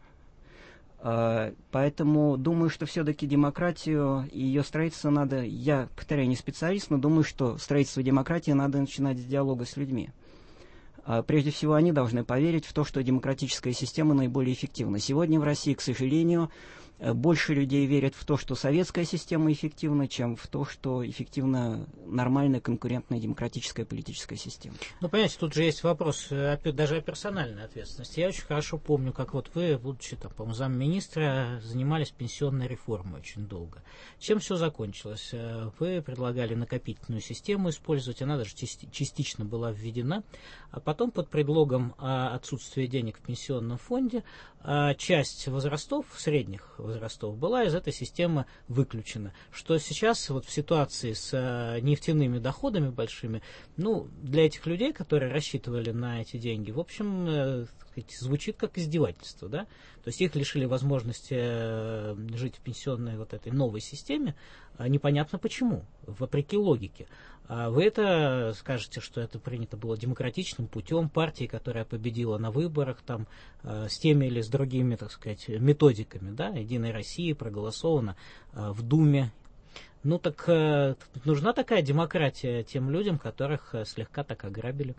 Поэтому думаю, что все-таки демократию и ее строительство надо, я, повторяю, не специалист, но думаю, что строительство демократии надо начинать с диалога с людьми. Прежде всего, они должны поверить в то, что демократическая система наиболее эффективна. Сегодня в России, к сожалению, больше людей верят в то, что советская система эффективна, чем в то, что эффективна нормальная, конкурентная, демократическая политическая система. Ну, понимаете, тут же есть вопрос даже о персональной ответственности. Я очень хорошо помню, как вот вы, будучи, там, по-моему, замминистра, занимались пенсионной реформой очень долго. Чем все закончилось? Вы предлагали накопительную систему использовать, она даже частично была введена, а потом под предлогом отсутствия денег в пенсионном фонде часть возрастов, средних возрастов, была из этой системы выключена. Что сейчас вот в ситуации с нефтяными доходами большими, ну, для этих людей, которые рассчитывали на эти деньги, в общем, звучит как издевательство, да? То есть их лишили возможности жить в пенсионной вот этой новой системе, непонятно почему, вопреки логике. А вы это скажете, что это принято было демократичным путем партии, которая победила на выборах, там, с теми или с другими, так сказать, методиками, да, Единой России проголосовано в Думе. Ну так нужна такая демократия тем людям, которых слегка так ограбили.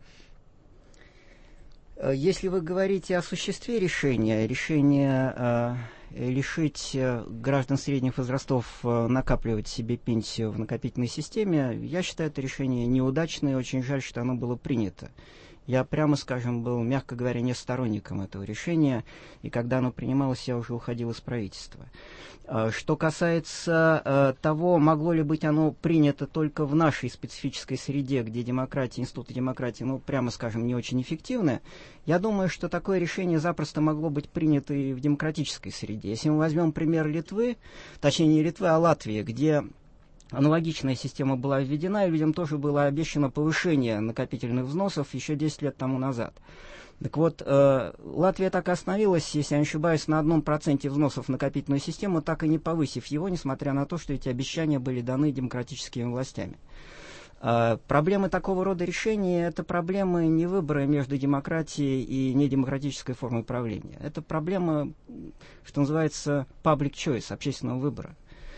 Если вы говорите о существе решения лишить граждан средних возрастов накапливать себе пенсию в накопительной системе, я считаю это решение неудачное, и очень жаль, что оно было принято. Я, прямо скажем, был, мягко говоря, не сторонником этого решения, и когда оно принималось, я уже уходил из правительства. Что касается того, могло ли быть оно принято только в нашей специфической среде, где демократия, институты демократии, ну, прямо скажем, не очень эффективны, я думаю, что такое решение запросто могло быть принято и в демократической среде. Если мы возьмем пример Литвы, точнее не Литвы, а Латвии, где аналогичная система была введена, и людям тоже было обещано повышение накопительных взносов еще 10 лет тому назад. Так вот, Латвия так и остановилась, если я не ошибаюсь, на 1% взносов в накопительную систему, так и не повысив его, несмотря на то, что эти обещания были даны демократическими властями. Проблемы такого рода решений – это проблемы не выбора между демократией и недемократической формой правления. Это проблема, что называется, public choice, общественного выбора.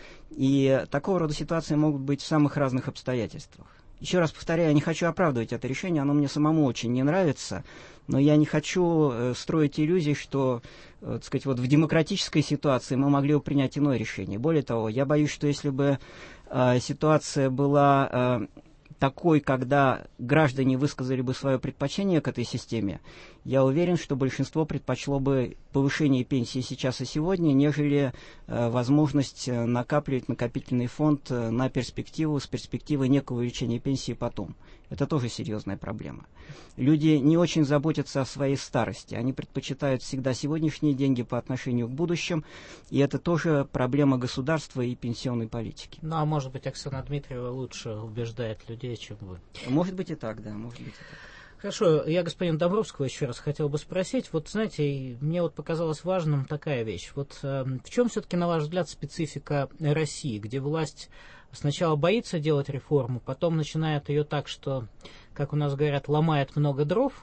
И такого рода ситуации могут быть в самых разных обстоятельствах. Еще раз повторяю, я не хочу оправдывать это решение, оно мне самому очень не нравится, но я не хочу строить иллюзий, что, так сказать, вот в демократической ситуации мы могли бы принять иное решение. Более того, я боюсь, что если бы ситуация была такой, когда граждане высказали бы свое предпочтение к этой системе, я уверен, что большинство предпочло бы повышение пенсии сейчас и сегодня, нежели возможность накапливать накопительный фонд на перспективу, с перспективой некого увеличения пенсии потом. Это тоже серьезная проблема. Люди не очень заботятся о своей старости. Они предпочитают всегда сегодняшние деньги по отношению к будущим, и это тоже проблема государства и пенсионной политики. Ну, а может быть, Оксана Дмитриева лучше убеждает людей, чем вы? Может быть и так, да, может быть и так. Хорошо, я господина Домбровского еще раз хотел бы спросить. Вот, знаете, мне вот показалась важным такая вещь. Вот в чем все-таки, на ваш взгляд, специфика России, где власть сначала боится делать реформу, потом начинает ее так, что, как у нас говорят, ломает много дров,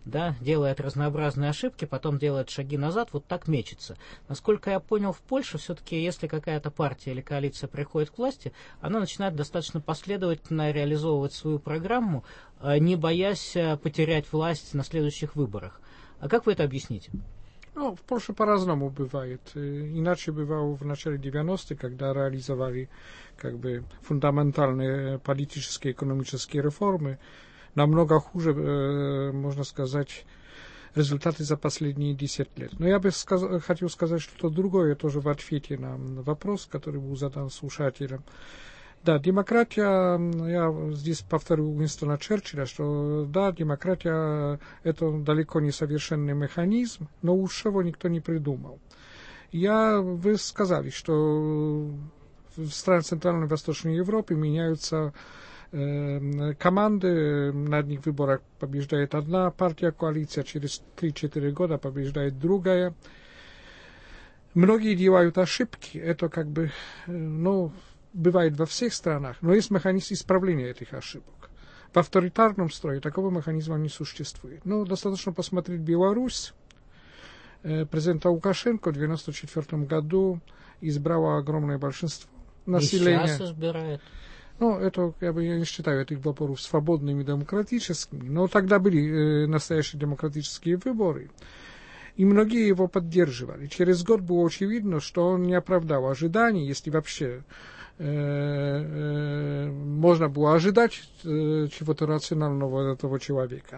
да, делает разнообразные ошибки, потом делает шаги назад, вот так мечется. Насколько я понял, в Польше все-таки, если какая-то партия или коалиция приходит к власти, она начинает достаточно последовательно реализовывать свою программу, не боясь потерять власть на следующих выборах. А как вы это объясните? Ну, в Польше по-разному бывает. Иначе бывало в начале 90-х, когда реализовали как бы фундаментальные политические и экономические реформы. Намного хуже, можно сказать, результаты за последние 10 лет. Но я бы хотел сказать что-то другое тоже в ответе на вопрос, который был задан слушателем. Да, демократия, я здесь повторю Уинстона Черчилля, что да, демократия это далеко не совершенный механизм, но лучшего никто не придумал. Вы сказали, что в странах Центральной и Восточной Европы меняются команды, на одних выборах побеждает одна партия, коалиция, через 3-4 года побеждает другая. Многие делают ошибки, это как бы, бывает во всех странах, но есть механизм исправления этих ошибок. В авторитарном строе такого механизма не существует. Достаточно посмотреть Беларусь. Президента Лукашенко в 1994 году избрало огромное большинство населения. И сейчас избирает. Это, я не считаю этих выборов свободными демократическими, но тогда были настоящие демократические выборы, и многие его поддерживали. Через год было очевидно, что он не оправдал ожиданий, если вообще можно было ожидать чего-то рационального от этого человека.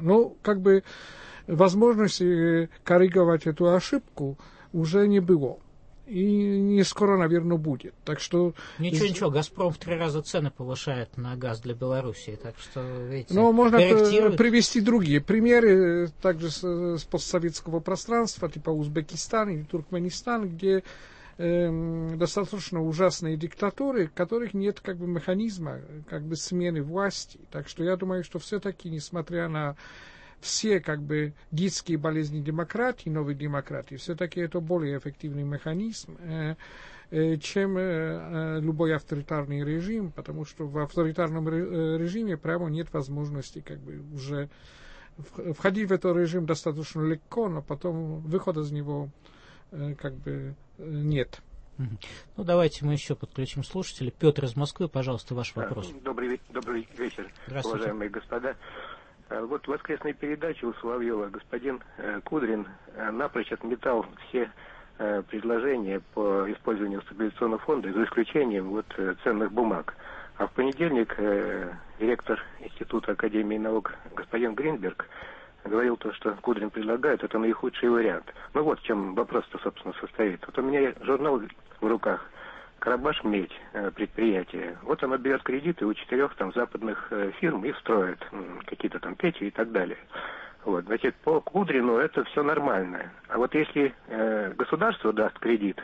Возможности корректировать эту ошибку уже не было. И не скоро, наверное, будет. Так что... Ничего, «Газпром» в 3 раза цены повышает на газ для Белоруссии. Так что, видите, можно привести другие примеры, также с постсоветского пространства, типа Узбекистан или Туркменистан, где достаточно ужасные диктатуры, в которых нет механизма смены власти. Так что я думаю, что все-таки, несмотря на все детские болезни демократии, новой демократии, все-таки это более эффективный механизм, чем любой авторитарный режим, потому что в авторитарном режиме прямо нет возможности уже входить в этот режим достаточно легко, но потом выхода из него нет. Давайте мы еще подключим слушателей. Петр из Москвы, пожалуйста, ваш вопрос. Добрый вечер, уважаемые господа. В воскресной передаче у Соловьева господин Кудрин напрочь отметал все предложения по использованию стабилизационного фонда, за исключением ценных бумаг. А в понедельник директор Института Академии наук господин Гринберг говорил то, что Кудрин предлагает, это наихудший вариант. В чем вопрос-то, собственно, состоит. У меня журнал в руках «Карабаш-медь» предприятие. Оно берет кредиты у 4 западных фирм и строит какие-то печи и так далее. По Кудрину это все нормально. А если государство даст кредит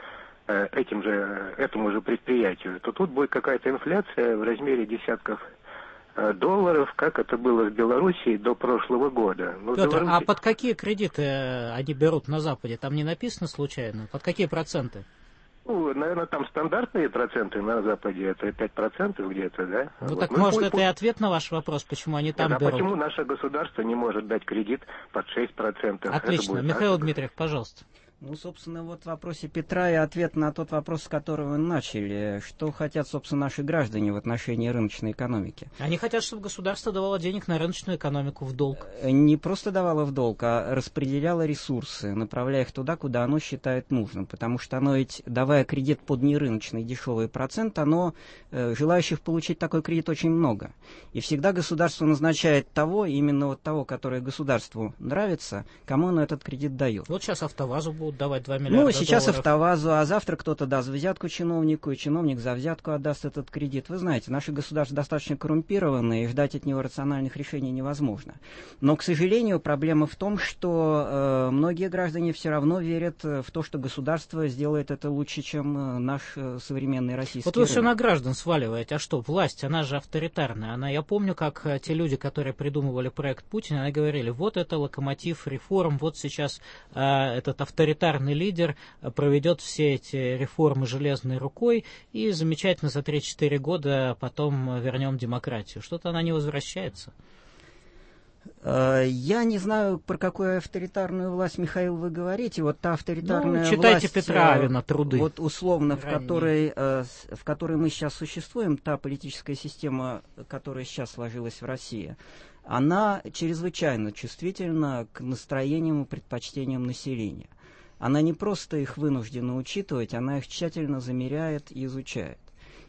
этому же предприятию, то тут будет какая-то инфляция в размере десятков долларов, как это было в Белоруссии до прошлого года. Петр, а под какие кредиты они берут на Западе? Там не написано случайно? Под какие проценты? Наверное, там стандартные проценты на Западе, это 5% где-то, да? Может, это и ответ на ваш вопрос, почему они там берут? Почему наше государство не может дать кредит под 6%? Отлично. Михаил Дмитриев, пожалуйста. Собственно, в вопросе Петра и ответ на тот вопрос, с которого вы начали. Что хотят, собственно, наши граждане в отношении рыночной экономики? Они хотят, чтобы государство давало денег на рыночную экономику в долг. Не просто давало в долг, а распределяло ресурсы, направляя их туда, куда оно считает нужным. Потому что оно ведь, давая кредит под нерыночный дешевый процент, желающих получить такой кредит очень много. И всегда государство назначает именно того, который государству нравится, кому оно этот кредит дает. Сейчас АвтоВАЗу будут давать 2 миллиарда сейчас долларов. АвтоВАЗу, а завтра кто-то даст взятку чиновнику, и чиновник за взятку отдаст этот кредит. Вы знаете, наше государство достаточно коррумпировано, и ждать от него рациональных решений невозможно. Но, к сожалению, проблема в том, что многие граждане все равно верят в то, что государство сделает это лучше, чем наш современный российский рынок. Вы все на граждан сваливаете. А что, власть, она же авторитарная. Я помню, как те люди, которые придумывали проект Путина, они говорили, это локомотив реформ, сейчас этот авторитарный лидер проведет все эти реформы железной рукой, и замечательно за 3-4 года потом вернем демократию. Что-то она не возвращается. Я не знаю, про какую авторитарную власть, Михаил, вы говорите. Вот та авторитарная власть... Читайте Петра Авина, труды. Вот условно, в которой мы сейчас существуем, та политическая система, которая сейчас сложилась в России, она чрезвычайно чувствительна к настроениям и предпочтениям населения. Она не просто их вынуждена учитывать, она их тщательно замеряет и изучает.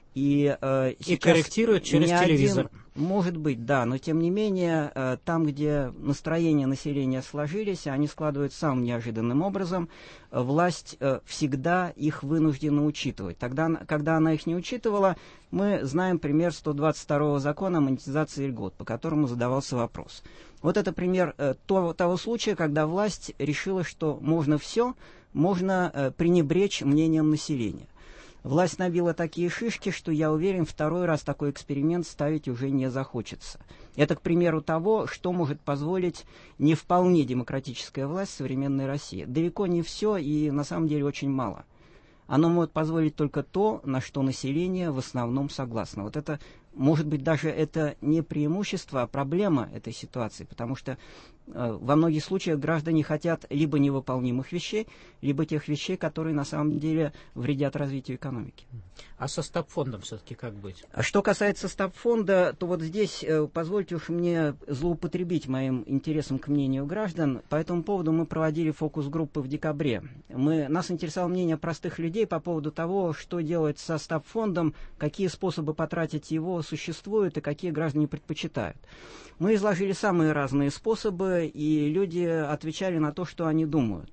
И корректирует через телевизор. Может быть, да, но тем не менее, там, где настроения населения сложились, они складываются самым неожиданным образом, власть всегда их вынуждена учитывать. Тогда, когда она их не учитывала, мы знаем пример 122-го закона о монетизации льгот, по которому задавался вопрос. Вот это пример того случая, когда власть решила, что можно все, можно пренебречь мнением населения. Власть набила такие шишки, что, я уверен, второй раз такой эксперимент ставить уже не захочется. Это, к примеру, того, что может позволить не вполне демократическая власть современной России. Далеко не все и, на самом деле, очень мало. Оно может позволить только то, на что население в основном согласно. Вот это, может быть, даже это не преимущество, а проблема этой ситуации, потому что во многих случаях граждане хотят либо невыполнимых вещей, либо тех вещей, которые на самом деле вредят развитию экономики. А со стабфондом все-таки как быть? А что касается стабфонда, то вот здесь позвольте уж мне злоупотребить моим интересом к мнению граждан. По этому поводу мы проводили фокус-группы в декабре. Нас интересовало мнение простых людей по поводу того, что делать со стабфондом, какие способы потратить его существуют и какие граждане предпочитают. Мы изложили самые разные способы, и люди отвечали на то, что они думают.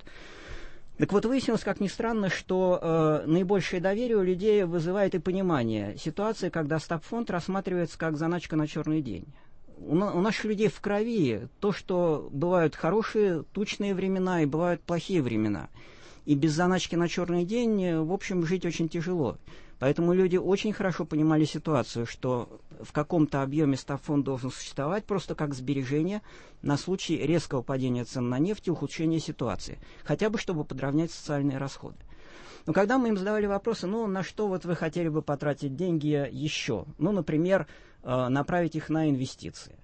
Так вот, выяснилось, как ни странно, что наибольшее доверие у людей вызывает и понимание ситуации, когда стабфонд рассматривается как заначка на черный день. У наших людей в крови то, что бывают хорошие, тучные времена и бывают плохие времена. И без заначки на черный день, в общем, жить очень тяжело. Поэтому люди очень хорошо понимали ситуацию, что в каком-то объеме стабфонд должен существовать просто как сбережение на случай резкого падения цен на нефть и ухудшения ситуации, хотя бы чтобы подровнять социальные расходы. Но когда мы им задавали вопросы, на что вот вы хотели бы потратить деньги еще? Например, направить их на инвестиции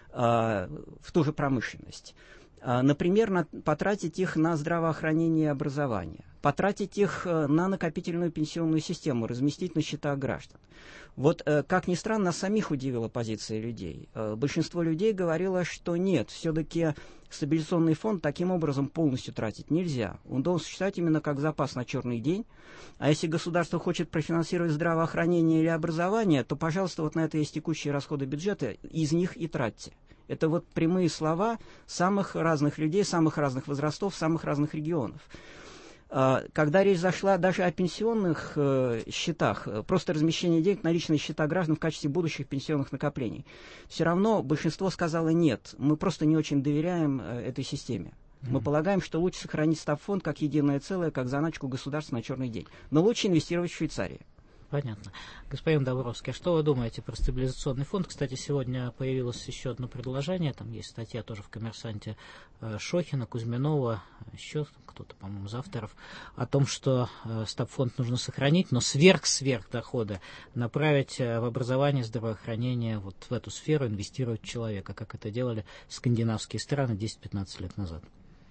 в ту же промышленность. Например, потратить их на здравоохранение и образование, потратить их на накопительную пенсионную систему, разместить на счетах граждан. Вот, как ни странно, нас самих удивила позиция людей. Большинство людей говорило, что нет, все-таки стабилизационный фонд таким образом полностью тратить нельзя. Он должен существовать именно как запас на черный день. А если государство хочет профинансировать здравоохранение или образование, то, пожалуйста, вот на это есть текущие расходы бюджета, из них и тратьте. Это вот прямые слова самых разных людей, самых разных возрастов, самых разных регионов. Когда речь зашла даже о пенсионных счетах, просто размещение денег на личные счета граждан в качестве будущих пенсионных накоплений, все равно большинство сказало нет, мы просто не очень доверяем этой системе. Мы полагаем, что лучше сохранить стабфонд как единое целое, как заначку государства на черный день. Но лучше инвестировать в Швейцарию. Понятно. Господин Давровский, а что вы думаете про стабилизационный фонд? Кстати, сегодня появилось еще одно предложение, там есть статья тоже в «Коммерсанте» Шохина, Кузьминова, еще кто-то, по-моему, из авторов, о том, что стабфонд нужно сохранить, но сверх дохода направить в образование, здравоохранение, вот в эту сферу инвестировать в человека, как это делали скандинавские страны 10-15 лет назад.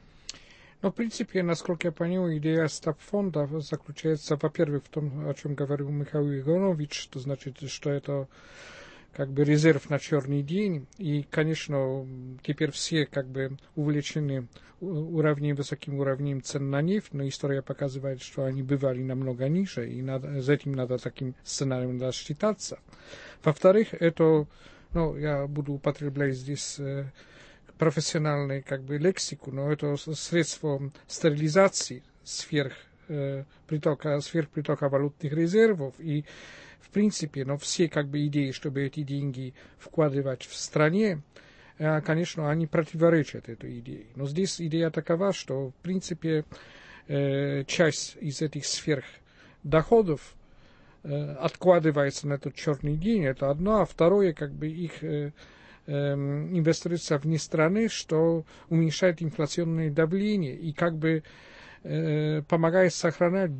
В принципе, насколько я понял, идея стабфонда заключается, во-первых, в том, о чем говорил Михаил Егорович, что значит, что это как бы резерв на черный день, и, конечно, теперь все как бы увлечены высоким уровнем цен на нефть, но история показывает, что они бывали намного ниже, и за этим надо таким сценарием надо считаться. Во-вторых, это, я буду употреблять здесь профессиональную как бы лексику, но это средство стерилизации сверхпритока валютных резервов, и в принципе, все как бы идеи, чтобы эти деньги вкладывать в стране, конечно, они противоречат этой идее. Но здесь идея такова, что в принципе часть из этих сверхдоходов откладывается на этот черный день, это одно, а второе, как бы их инвестируется вне страны, что уменьшает инфляционное давление и как бы помогает сохранять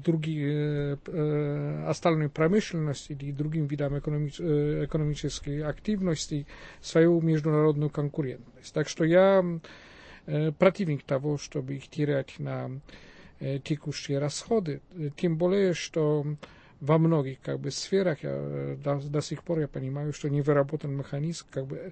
остальную промышленность или другим видам экономической активности свою международную конкурентность. Так что я противник того, чтобы их терять на текущие расходы, тем более, что во многих сферах до сих пор я понимаю, что не выработан механизм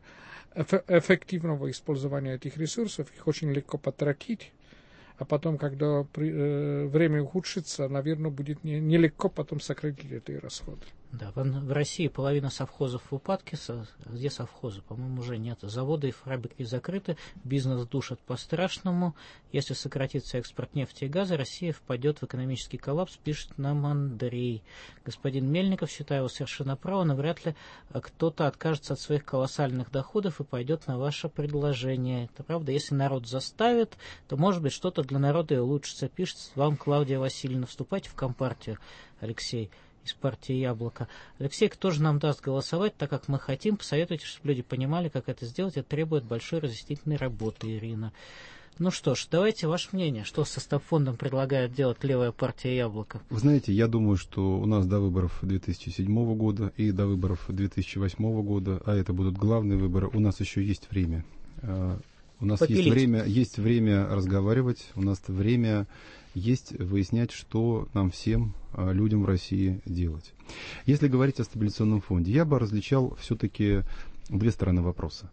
эффективного использования этих ресурсов, их очень легко потратить, а потом, когда время ухудшится, наверное, будет нелегко потом сократить эти расходы. Да, в России половина совхозов в упадке. Где совхозы? По-моему, уже нет. Заводы и фабрики закрыты, бизнес душат по-страшному. Если сократится экспорт нефти и газа, Россия впадет в экономический коллапс, пишет нам Андрей. Господин Мельников, считаю его совершенно право, но вряд ли кто-то откажется от своих колоссальных доходов и пойдет на ваше предложение. Это правда. Если народ заставит, то, может быть, что-то для народа и улучшится. Пишет вам Клавдия Васильевна. Вступайте в Компартию, Алексей из партии «Яблоко». Алексей, кто же нам даст голосовать, так как мы хотим? Посоветуйте, чтобы люди понимали, как это сделать. Это требует большой разъяснительной работы, Ирина. Ну что ж, давайте ваше мнение. Что с Составфондом предлагает делать левая партия «Яблоко»? Вы знаете, я думаю, что у нас до выборов 2007 года и до выборов 2008 года, а это будут главные выборы, у нас еще есть время. У нас есть время разговаривать, у нас время есть выяснять, что нам всем, людям в России, делать. Если говорить о стабилизационном фонде, я бы различал все-таки две стороны вопроса.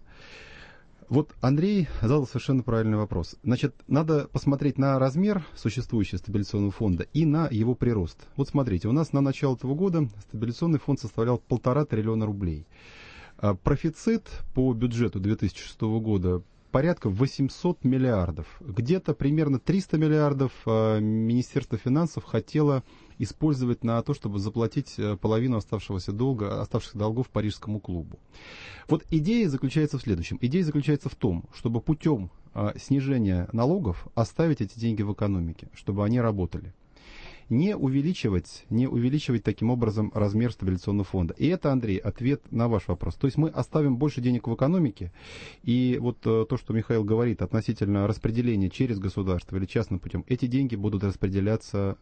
Вот Андрей задал совершенно правильный вопрос. Значит, надо посмотреть на размер существующего стабилизационного фонда и на его прирост. Вот смотрите, у нас на начало этого года стабилизационный фонд составлял 1,5 триллиона рублей. Профицит по бюджету 2006 года порядка 800 миллиардов. Где-то примерно 300 миллиардов Министерство финансов хотело использовать на то, чтобы заплатить половину оставшихся долгов Парижскому клубу. Вот идея заключается в следующем. Идея заключается в том, чтобы путем снижения налогов оставить эти деньги в экономике, чтобы они работали. Не увеличивать таким образом размер стабилизационного фонда. И это, Андрей, ответ на ваш вопрос. То есть мы оставим больше денег в экономике, и вот то, что Михаил говорит относительно распределения через государство или частным путем, эти деньги будут распределяться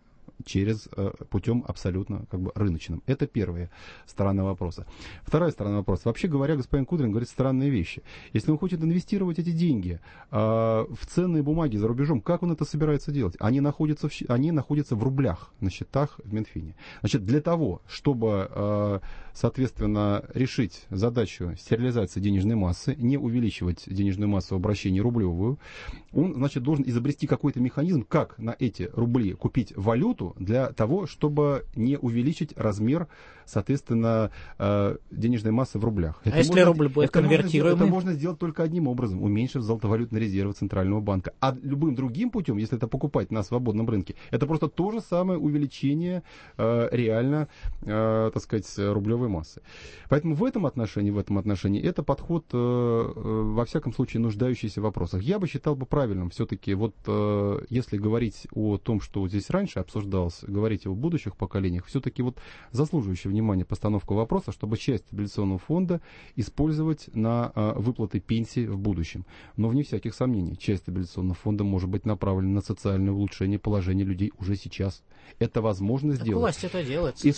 путем абсолютно рыночным. Это первая сторона вопроса. Вторая сторона вопроса. Вообще говоря, господин Кудрин говорит странные вещи. Если он хочет инвестировать эти деньги в ценные бумаги за рубежом, как он это собирается делать? Они находятся в рублях на счетах в Минфине. Значит, для того, чтобы, соответственно, решить задачу стерилизации денежной массы, не увеличивать денежную массу в обращении рублевую, он, значит, должен изобрести какой-то механизм, как на эти рубли купить валюту, для того, чтобы не увеличить размер, соответственно, денежной массы в рублях. А если рубль будет конвертируемый? Это можно сделать только одним образом, уменьшив золотовалютные резервы Центрального банка. А любым другим путем, если это покупать на свободном рынке, это просто то же самое увеличение реально, так сказать, рублевой массы. Поэтому в этом отношении это подход, во всяком случае, нуждающийся в вопросах. Я бы считал правильным все-таки, если говорить о том, что здесь раньше обсуждалось, говорить о будущих поколениях, все-таки заслуживающая внимания постановка вопроса, чтобы часть стабилизационного фонда использовать на выплаты пенсий в будущем. Но вне всяких сомнений, часть стабилизационного фонда может быть направлена на социальное улучшение положения людей уже сейчас. Это возможно сделать. Власть это делает. И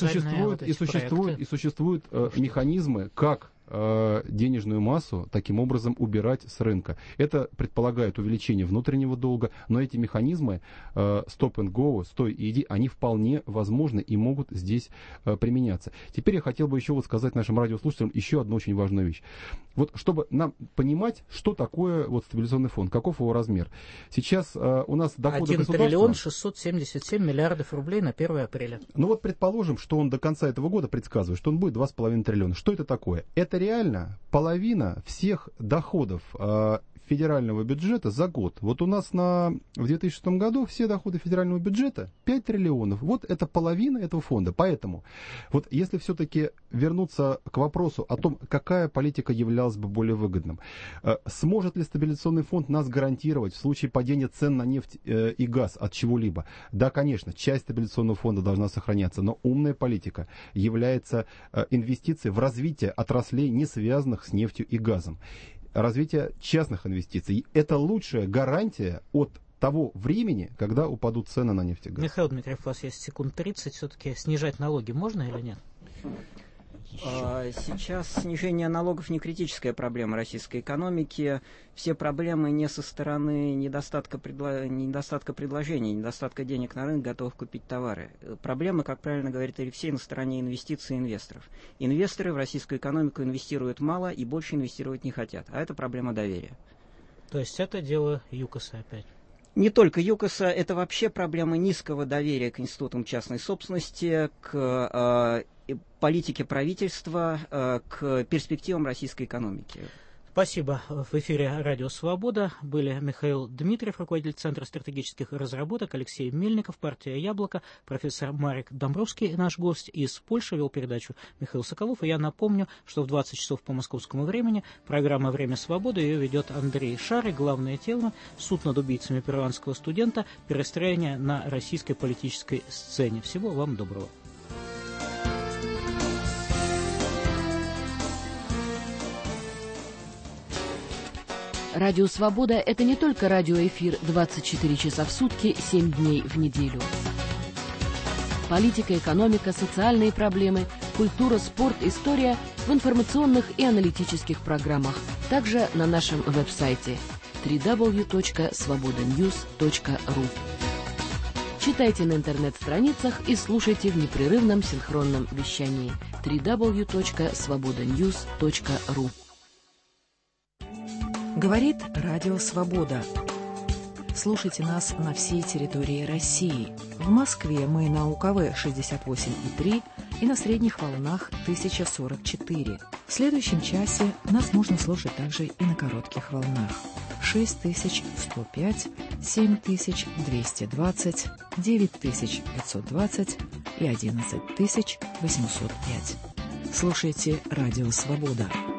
существуют механизмы, как денежную массу таким образом убирать с рынка. Это предполагает увеличение внутреннего долга, но эти механизмы stop and go, стой и иди, они вполне возможны и могут здесь применяться. Теперь я хотел бы еще сказать нашим радиослушателям еще одну очень важную вещь. Чтобы нам понимать, что такое стабилизационный фонд, каков его размер. Сейчас у нас доходы 1 триллион 677 миллиардов рублей на 1 апреля. Предположим, что он до конца этого года предсказывает, что он будет 2,5 триллиона. Что это такое? Это реально половина всех доходов федерального бюджета за год. У нас в 2006 году все доходы федерального бюджета 5 триллионов. Это половина этого фонда. Поэтому, если все-таки вернуться к вопросу о том, какая политика являлась бы более выгодным, сможет ли стабилизационный фонд нас гарантировать в случае падения цен на нефть и газ от чего-либо? Да, конечно, часть стабилизационного фонда должна сохраняться, но умная политика является инвестицией в развитие отраслей, не связанных с нефтью и газом. Развитие частных инвестиций. Это лучшая гарантия от того времени, когда упадут цены на нефть и газ. Михаил Дмитриев, у вас есть секунд 30. Все-таки снижать налоги можно или нет? Сейчас снижение налогов не критическая проблема российской экономики. Все проблемы не со стороны недостатка предложений, недостатка денег на рынок, готовых купить товары. Проблемы, как правильно говорит Алексей, на стороне инвестиций и инвесторов. Инвесторы в российскую экономику инвестируют мало и больше инвестировать не хотят. А это проблема доверия. То есть это дело юкоса опять? Не только ЮКОСа, это вообще проблема низкого доверия к институтам частной собственности, к политике правительства, к перспективам российской экономики. Спасибо. В эфире «Радио Свобода» были Михаил Дмитриев, руководитель Центра стратегических разработок, Алексей Мельников, партия «Яблоко», профессор Марек Домбровский, наш гость из Польши, вел передачу Михаил Соколов. И я напомню, что в 20 часов по московскому времени программа «Время свободы», ее ведет Андрей Шарик. Главная тема – суд над убийцами перуанского студента, перестроение на российской политической сцене. Всего вам доброго. Радио «Свобода» — это не только радиоэфир 24 часа в сутки, 7 дней в неделю. Политика, экономика, социальные проблемы, культура, спорт, история в информационных и аналитических программах. Также на нашем веб-сайте www.svobodanews.ru. Читайте на интернет-страницах и слушайте в непрерывном синхронном вещании www.svobodanews.ru. Говорит Радио Свобода. Слушайте нас на всей территории России. В Москве мы на УКВ 68,3 и на средних волнах 1044. В следующем часе нас можно слушать также и на коротких волнах 6105, 7220, 9520 и 11805. Слушайте Радио Свобода.